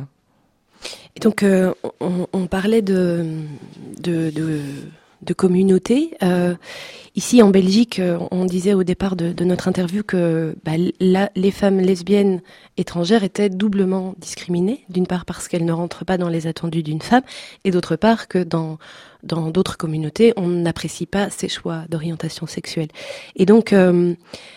Et donc, euh, on, on parlait de... de, de... de communauté. Euh, ici en Belgique, on disait au départ de, de notre interview que bah, la, les femmes lesbiennes étrangères étaient doublement discriminées, d'une part parce qu'elles ne rentrent pas dans les attendus d'une femme, et d'autre part que dans dans d'autres communautés, on n'apprécie pas ces choix d'orientation sexuelle. Et donc, euh,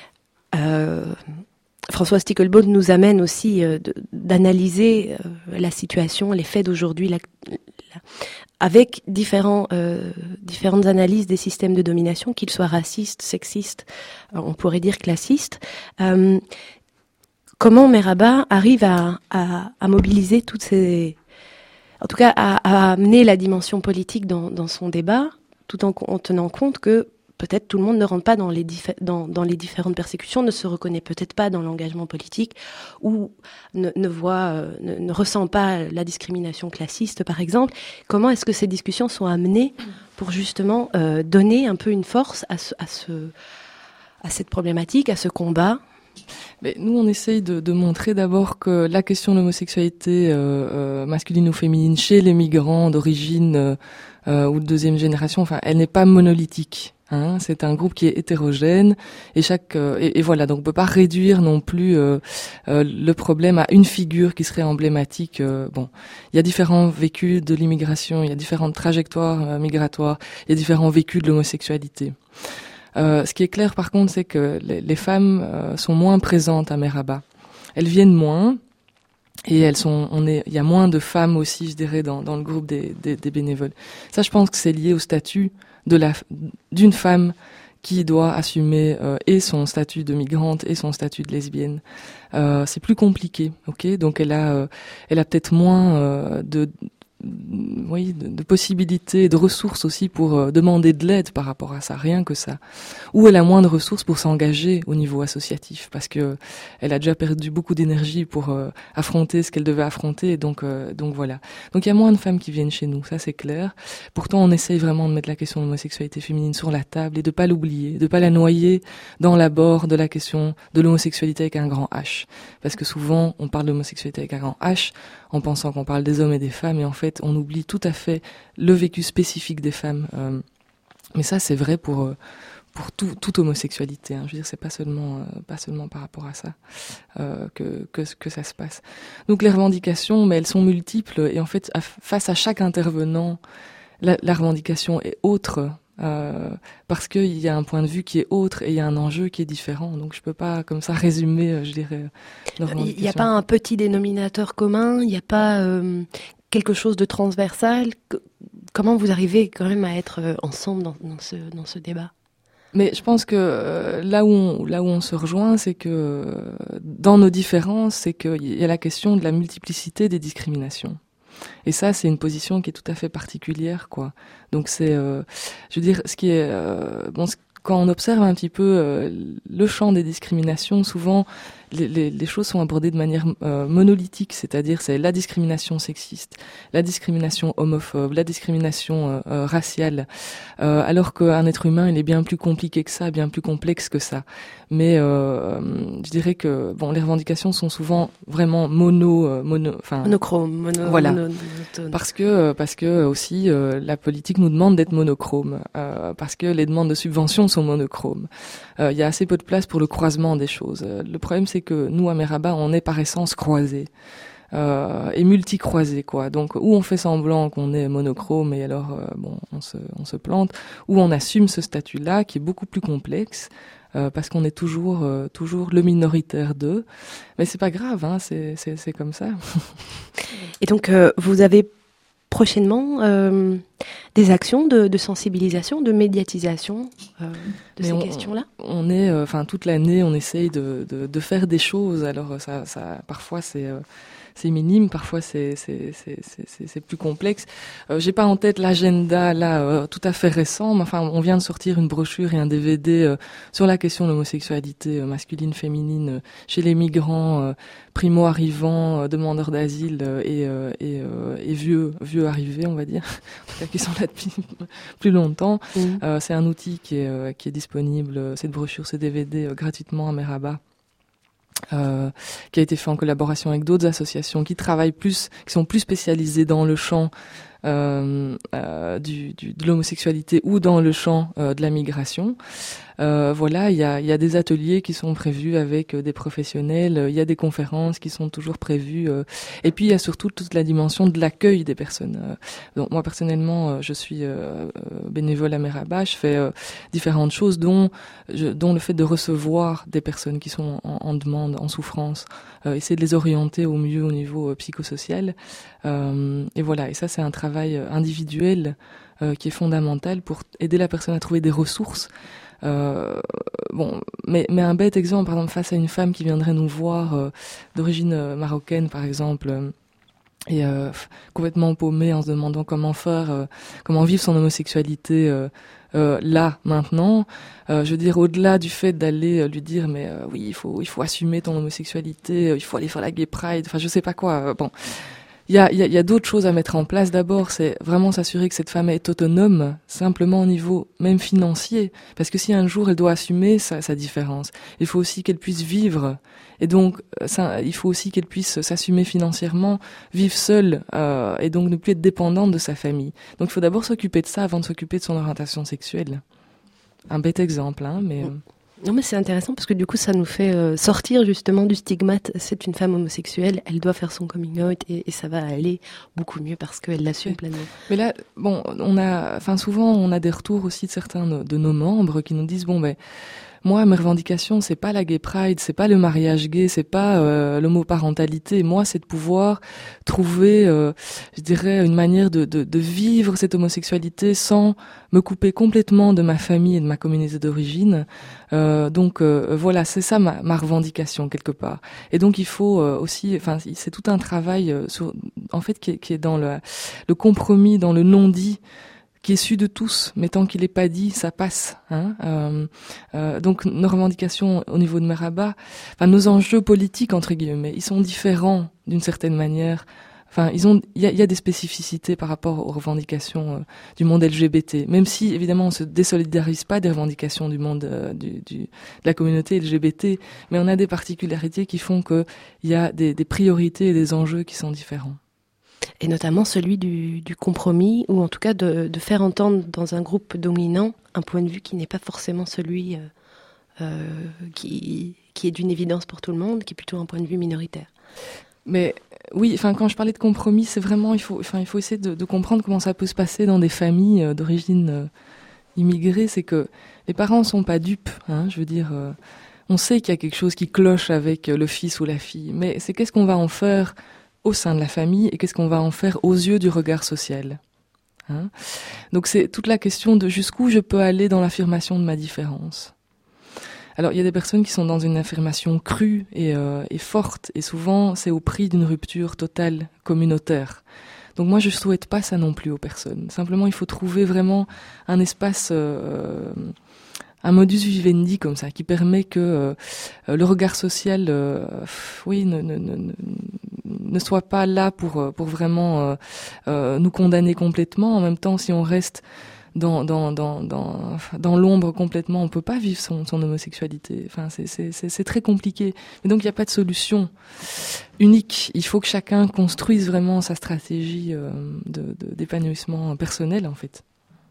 euh, Françoise Stickelbaud nous amène aussi euh, de, d'analyser euh, la situation, les faits d'aujourd'hui, la, la, avec différents, euh, différentes analyses des systèmes de domination, qu'ils soient racistes, sexistes, on pourrait dire classistes. Euh, comment Merhaba arrive à, à, à mobiliser toutes ces... En tout cas, à, à amener la dimension politique dans, dans son débat, tout en, en tenant compte que peut-être tout le monde ne rentre pas dans les, diffé- dans, dans les différentes persécutions, ne se reconnaît peut-être pas dans l'engagement politique, ou ne, ne voit, euh, ne, ne ressent pas la discrimination classiste, par exemple. Comment est-ce que ces discussions sont amenées pour justement euh, donner un peu une force à, ce, à, ce, à cette problématique, à ce combat ? Mais nous, on essaye de, de montrer d'abord que la question de l'homosexualité euh, euh, masculine ou féminine chez les migrants d'origine euh, euh, ou de deuxième génération, enfin, elle n'est pas monolithique. Hein, c'est un groupe qui est hétérogène et chaque euh, et, et voilà, donc on peut pas réduire non plus euh, euh, le problème à une figure qui serait emblématique. Euh, bon, il y a différents vécus de l'immigration, il y a différentes trajectoires euh, migratoires, il y a différents vécus de l'homosexualité. Euh, ce qui est clair par contre, c'est que les, les femmes euh, sont moins présentes à Merhaba. Elles viennent moins. Et elles sont, on est, il y a moins de femmes aussi, je dirais, dans, dans le groupe des, des, des bénévoles. Ça, je pense que c'est lié au statut de la, d'une femme qui doit assumer euh, et son statut de migrante et son statut de lesbienne. Euh, c'est plus compliqué, ok. Donc elle a, euh, elle a peut-être moins euh, de oui, de, de possibilités, de ressources aussi pour euh, demander de l'aide par rapport à ça, rien que ça. Ou elle a moins de ressources pour s'engager au niveau associatif, parce que elle a déjà perdu beaucoup d'énergie pour euh, affronter ce qu'elle devait affronter, et donc euh, donc voilà. Donc il y a moins de femmes qui viennent chez nous, ça c'est clair. Pourtant on essaye vraiment de mettre la question de l'homosexualité féminine sur la table et de pas l'oublier, de pas la noyer dans l'abord de la question de l'homosexualité avec un grand H, parce que souvent on parle de l'homosexualité avec un grand H en pensant qu'on parle des hommes et des femmes, et en fait on oublie tout à fait le vécu spécifique des femmes. Euh, mais ça c'est vrai pour euh, pour tout, toute homosexualité. Hein. Je veux dire, c'est pas seulement euh, pas seulement par rapport à ça euh, que que que ça se passe. Donc les revendications, mais elles sont multiples, et en fait à, face à chaque intervenant, la, la revendication est autre. Euh, parce qu'il y a un point de vue qui est autre et il y a un enjeu qui est différent. Donc je peux pas comme ça résumer, euh, je dirais. Il n'y a pas un petit dénominateur commun, il n'y a pas euh, quelque chose de transversal. Comment vous arrivez quand même à être euh, ensemble dans, dans ce dans ce débat? Mais je pense que euh, là où on, là où on se rejoint, c'est que euh, dans nos différences, c'est qu'il y a la question de la multiplicité des discriminations. Et ça, c'est une position qui est tout à fait particulière, quoi. Donc c'est, euh, je veux dire, ce qui est, euh, bon, quand on observe un petit peu euh, le champ des discriminations, souvent les, les, les choses sont abordées de manière euh, monolithique, c'est-à-dire c'est la discrimination sexiste, la discrimination homophobe, la discrimination euh, euh, raciale, euh, alors qu'un être humain, il est bien plus compliqué que ça, bien plus complexe que ça. Mais euh, je dirais que bon, les revendications sont souvent vraiment mono, euh, mono, enfin monochrome, mono, voilà, mono, monotone. Parce que parce que aussi euh, la politique nous demande d'être monochrome, euh, parce que les demandes de subventions sont monochromes. Il euh, y a assez peu de place pour le croisement des choses. Euh, le problème, c'est que nous, à Meraba, on est par essence croisés. Euh, et multi-croisés, quoi. Donc, ou on fait semblant qu'on est monochrome et alors, euh, bon, on se, on se plante, ou on assume ce statut-là qui est beaucoup plus complexe, euh, parce qu'on est toujours, euh, toujours le minoritaire d'eux. Mais c'est pas grave, hein, c'est, c'est, c'est comme ça. Et donc, euh, vous avez prochainement euh, des actions de, de sensibilisation, de médiatisation euh, de Mais ces on, questions-là. On est, enfin, euh, toute l'année, on essaye de, de, de faire des choses. Alors, ça, ça, parfois, c'est, euh, c'est minime, parfois, c'est, c'est, c'est, c'est, c'est, c'est plus complexe. Euh, j'ai pas en tête l'agenda là, euh, tout à fait récent, mais enfin, on vient de sortir une brochure et un D V D euh, sur la question de l'homosexualité euh, masculine, féminine euh, chez les migrants, euh, primo-arrivants, euh, demandeurs d'asile euh, et, euh, et, euh, et vieux, vieux arrivés, on va dire, en tout cas qui sont là depuis plus longtemps. Mmh. Euh, c'est un outil qui est, euh, qui est disponible, cette brochure, ce D V D, euh, gratuitement à Meraba. Euh, qui a été fait en collaboration avec d'autres associations qui travaillent plus, qui sont plus spécialisées dans le champ euh, euh, du, du, de l'homosexualité ou dans le champ euh, de la migration. Euh, voilà, il y a, y a des ateliers qui sont prévus avec euh, des professionnels, il y a des conférences qui sont toujours prévues, euh, et puis il y a surtout toute la dimension de l'accueil des personnes. Euh, donc moi personnellement, euh, je suis euh, bénévole à Meraba, je fais euh, différentes choses, dont, je, dont le fait de recevoir des personnes qui sont en, en demande, en souffrance, euh, essayer de les orienter au mieux au niveau euh, psychosocial, euh, et voilà. Et ça, c'est un travail individuel euh, qui est fondamental pour aider la personne à trouver des ressources. Euh, bon, mais, mais un bête exemple, par exemple, face à une femme qui viendrait nous voir euh, d'origine euh, marocaine, par exemple, euh, et euh, complètement paumée en se demandant comment faire, euh, comment vivre son homosexualité euh, euh, là, maintenant. Euh, je veux dire, au-delà du fait d'aller euh, lui dire, mais euh, oui, il faut, il faut assumer ton homosexualité, euh, il faut aller faire la gay pride, enfin, je sais pas quoi. Euh, bon. Il y a, il y a, il y a d'autres choses à mettre en place. D'abord, c'est vraiment s'assurer que cette femme est autonome, simplement au niveau même financier. Parce que si un jour elle doit assumer sa, sa différence, il faut aussi qu'elle puisse vivre. Et donc, ça, il faut aussi qu'elle puisse s'assumer financièrement, vivre seule, euh, et donc ne plus être dépendante de sa famille. Donc, il faut d'abord s'occuper de ça avant de s'occuper de son orientation sexuelle. Un bête exemple, hein, mais... Euh... Non, mais c'est intéressant parce que du coup, ça nous fait euh, sortir justement du stigmate. C'est une femme homosexuelle, elle doit faire son coming out et, et ça va aller beaucoup mieux parce qu'elle l'assume pleinement. Mais là, bon, on a, enfin souvent, on a des retours aussi de certains de, de nos membres qui nous disent bon, ben, moi, mes revendications, c'est pas la gay pride, c'est pas le mariage gay, c'est pas euh, l'homoparentalité. Moi, c'est de pouvoir trouver, euh, je dirais, une manière de, de, de vivre cette homosexualité sans me couper complètement de ma famille et de ma communauté d'origine. Euh, donc euh, voilà, c'est ça ma, ma revendication quelque part. Et donc il faut euh, aussi, enfin, c'est tout un travail euh, sur, en fait, qui est, qui est dans le, le compromis, dans le non-dit, qui est su de tous, mais tant qu'il n'est pas dit, ça passe. Hein euh, euh, donc nos revendications au niveau de Merhaba, enfin nos enjeux politiques entre guillemets, ils sont différents d'une certaine manière. Enfin, ils ont, il y a, y a des spécificités par rapport aux revendications euh, du monde L G B T. Même si évidemment on se désolidarise pas des revendications du monde euh, du, du, de la communauté L G B T, mais on a des particularités qui font que il y a des, des priorités et des enjeux qui sont différents. Et notamment celui du, du compromis, ou en tout cas de, de faire entendre dans un groupe dominant un point de vue qui n'est pas forcément celui euh, euh, qui, qui est d'une évidence pour tout le monde, qui est plutôt un point de vue minoritaire. Mais oui, enfin quand je parlais de compromis, c'est vraiment il faut, enfin il faut essayer de, de comprendre comment ça peut se passer dans des familles euh, d'origine euh, immigrée. C'est que les parents sont pas dupes, hein, je veux dire. Euh, on sait qu'il y a quelque chose qui cloche avec le fils ou la fille, mais c'est qu'est-ce qu'on va en faire au sein de la famille et qu'est-ce qu'on va en faire aux yeux du regard social. Hein ? Donc c'est toute la question de jusqu'où je peux aller dans l'affirmation de ma différence. Alors il y a des personnes qui sont dans une affirmation crue et, euh, et forte, et souvent c'est au prix d'une rupture totale communautaire. Donc moi je souhaite pas ça non plus aux personnes. Simplement il faut trouver vraiment un espace, euh, un modus vivendi comme ça, qui permet que euh, le regard social, euh, oui, ne, ne, ne, ne soit pas là pour pour vraiment euh, euh, nous condamner complètement. En même temps, si on reste dans dans dans dans dans l'ombre complètement, on peut pas vivre son son homosexualité. Enfin, c'est c'est c'est c'est très compliqué. Mais donc il y a pas de solution unique. Il faut que chacun construise vraiment sa stratégie euh, de, de d'épanouissement personnel en fait.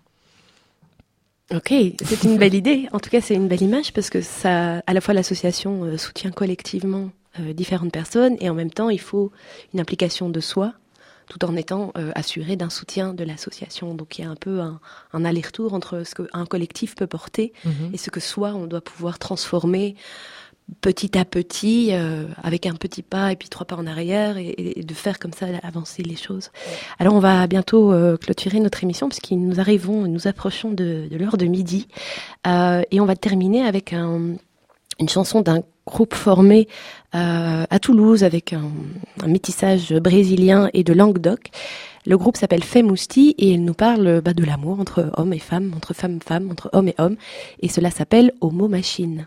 Ok, c'est une belle idée. En tout cas, c'est une belle image parce que ça, à la fois l'association euh, soutient collectivement euh, différentes personnes et en même temps, il faut une implication de soi, tout en étant euh, assuré d'un soutien de l'association. Donc il y a un peu un, un aller-retour entre ce qu'un collectif peut porter mmh. et ce que soi, on doit pouvoir transformer petit à petit, euh, avec un petit pas et puis trois pas en arrière, et, et de faire comme ça avancer les choses. Alors on va bientôt euh, clôturer notre émission puisqu'il nous arrivons, nous approchons de, de l'heure de midi, euh, et on va terminer avec un, une chanson d'un groupe formé euh, à Toulouse avec un, un métissage brésilien et de Languedoc. Le groupe s'appelle Femousti et il nous parle bah, de l'amour entre hommes et femmes, entre femmes et femmes, entre hommes et hommes, et cela s'appelle Homo Machine.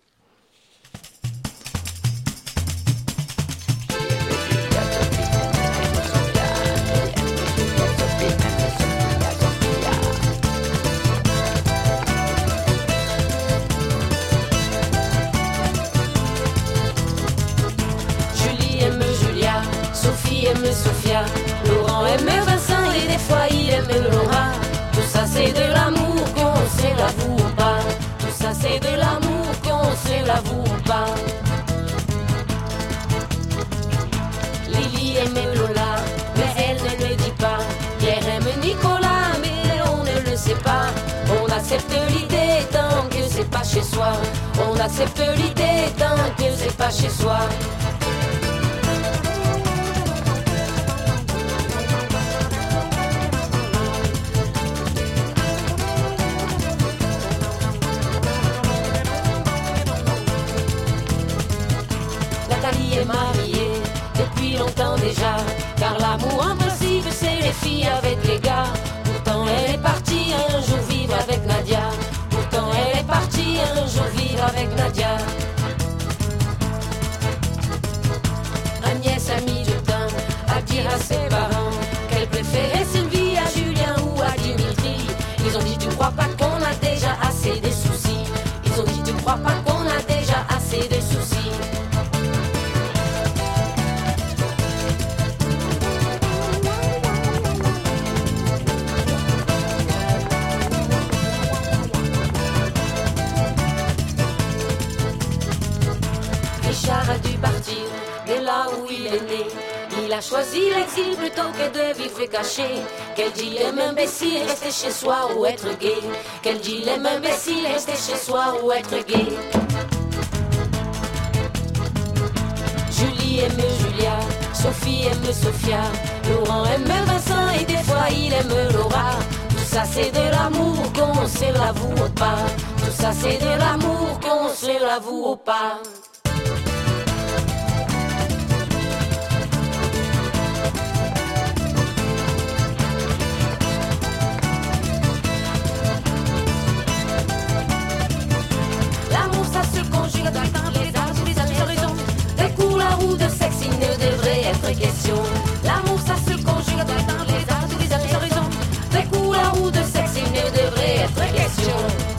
Sophia, Laurent aime Vincent et des fois il aime Laura. Tout ça c'est de l'amour qu'on se l'avoue pas. Tout ça c'est de l'amour qu'on se l'avoue pas. Lily aime Lola, mais elle ne le dit pas. Pierre aime Nicolas, mais on ne le sait pas. On accepte l'idée tant que c'est pas chez soi. On accepte l'idée tant que c'est pas chez soi. Mariée depuis longtemps déjà, car l'amour impossible c'est les filles avec les gars. Pourtant elle est partie un jour vivre avec Nadia. Pourtant elle est partie un jour vivre avec Nadia. Agnès a mis du temps à dire à ses parents qu'elle préférait Sylvie à Julien ou à Dimitri. Ils ont dit tu crois pas qu'on a déjà assez de soucis. Ils ont dit tu crois pas qu'on a déjà assez de soucis. Richard a dû partir de là où il est né. Il a choisi l'exil plutôt que de vivre caché. Quel dilemme imbécile, rester chez soi ou être gay. Quel dilemme imbécile, rester chez soi ou être gay. Julie aime Julia, Sophie aime Sophia, Laurent aime Vincent et des fois il aime Laura. Tout ça c'est de l'amour qu'on se l'avoue pas. Tout ça c'est de l'amour qu'on se l'avoue pas. L'amour ça se conjugue dans les arts ou les horizons. De couleur ou de sexe il ne devrait être question. L'amour ça se conjugue dans les arts ou les horizons. De couleur ou de sexe il ne devrait être question.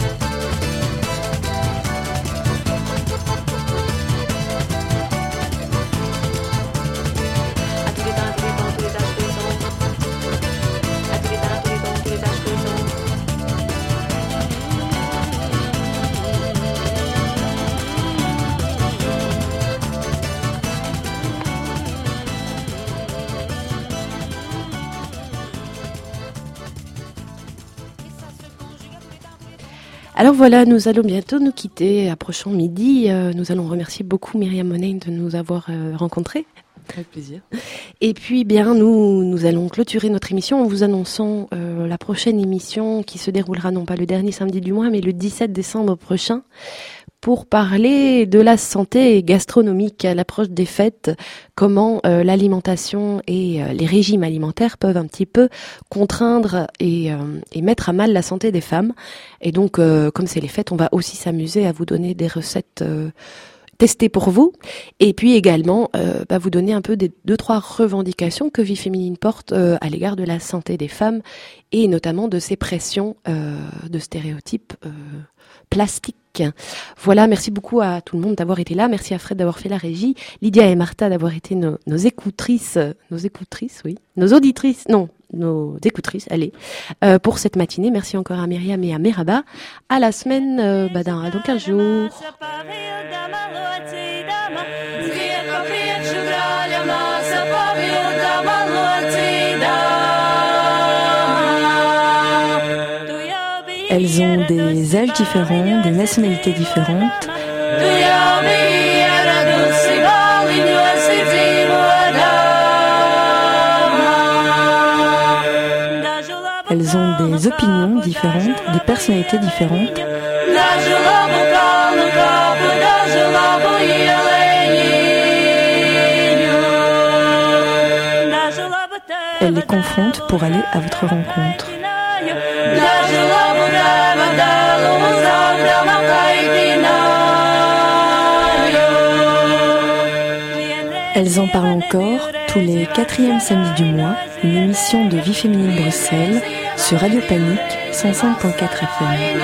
Alors voilà, nous allons bientôt nous quitter, approchant midi. Euh, nous allons remercier beaucoup Myriam Monet de nous avoir euh, rencontrés. Avec plaisir. Et puis bien, nous, nous allons clôturer notre émission en vous annonçant euh, la prochaine émission qui se déroulera non pas le dernier samedi du mois, mais le dix-sept décembre prochain, pour parler de la santé gastronomique à l'approche des fêtes, comment euh, l'alimentation et euh, les régimes alimentaires peuvent un petit peu contraindre et, euh, et mettre à mal la santé des femmes. Et donc, euh, comme c'est les fêtes, on va aussi s'amuser à vous donner des recettes euh, testées pour vous, et puis également euh, bah, vous donner un peu des deux trois revendications que Vie Féminine porte euh, à l'égard de la santé des femmes, et notamment de ces pressions euh, de stéréotypes euh, plastiques. Voilà, merci beaucoup à tout le monde d'avoir été là. Merci à Fred d'avoir fait la régie, Lydia et Martha d'avoir été nos, nos écoutrices, nos écoutrices, oui, nos auditrices, non, nos écoutrices, allez, euh, pour cette matinée. Merci encore à Myriam et à Merhaba. À la semaine, euh, bah, dans, dans quinze jours. Elles ont des âges différents, des nationalités différentes. Elles ont des opinions différentes, des personnalités différentes. Elles les confrontent pour aller à votre rencontre. Elles en parlent encore tous les quatrièmes samedis du mois, une émission de Vie Féminine Bruxelles sur Radio Panique cent cinq point quatre F M.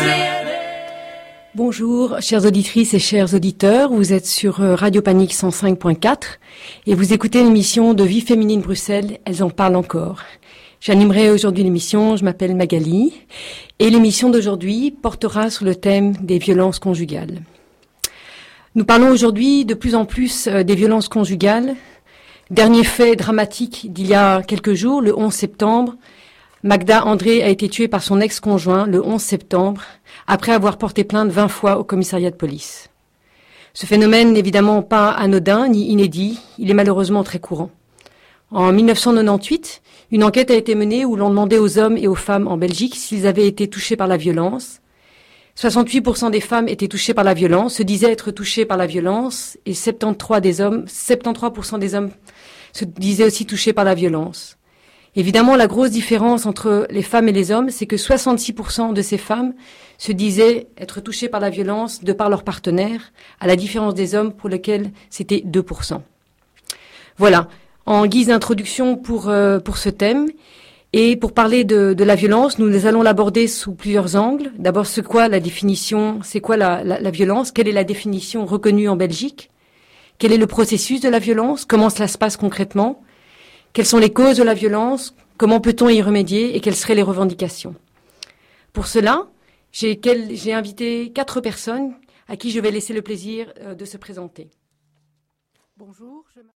Bonjour, chères auditrices et chers auditeurs, vous êtes sur Radio Panique cent cinq point quatre et vous écoutez l'émission de Vie Féminine Bruxelles, Elles en parlent encore. J'animerai aujourd'hui l'émission, je m'appelle Magali, et l'émission d'aujourd'hui portera sur le thème des violences conjugales. Nous parlons aujourd'hui de plus en plus des violences conjugales. Dernier fait dramatique d'il y a quelques jours, le onze septembre, Magda André a été tuée par son ex-conjoint le onze septembre, après avoir porté plainte vingt fois au commissariat de police. Ce phénomène n'est évidemment pas anodin ni inédit, il est malheureusement très courant. En mille neuf cent quatre-vingt-dix-huit, une enquête a été menée où l'on demandait aux hommes et aux femmes en Belgique s'ils avaient été touchés par la violence. soixante-huit pour cent des femmes étaient touchées par la violence, se disaient être touchées par la violence, et soixante-treize des hommes, soixante-treize pour cent des hommes se disaient aussi touchés par la violence. Évidemment, la grosse différence entre les femmes et les hommes, c'est que soixante-six pour cent de ces femmes se disaient être touchées par la violence de par leur partenaire, à la différence des hommes pour lesquels c'était deux pour cent. Voilà, en guise d'introduction pour, euh, pour ce thème. Et pour parler de, de la violence, nous allons l'aborder sous plusieurs angles. D'abord, c'est quoi la définition, c'est quoi la, la, la violence? Quelle est la définition reconnue en Belgique? Quel est le processus de la violence? Comment cela se passe concrètement? Quelles sont les causes de la violence? Comment peut-on y remédier? Et quelles seraient les revendications? Pour cela, j'ai, quel, j'ai invité quatre personnes à qui je vais laisser le plaisir euh, de se présenter. Bonjour. Je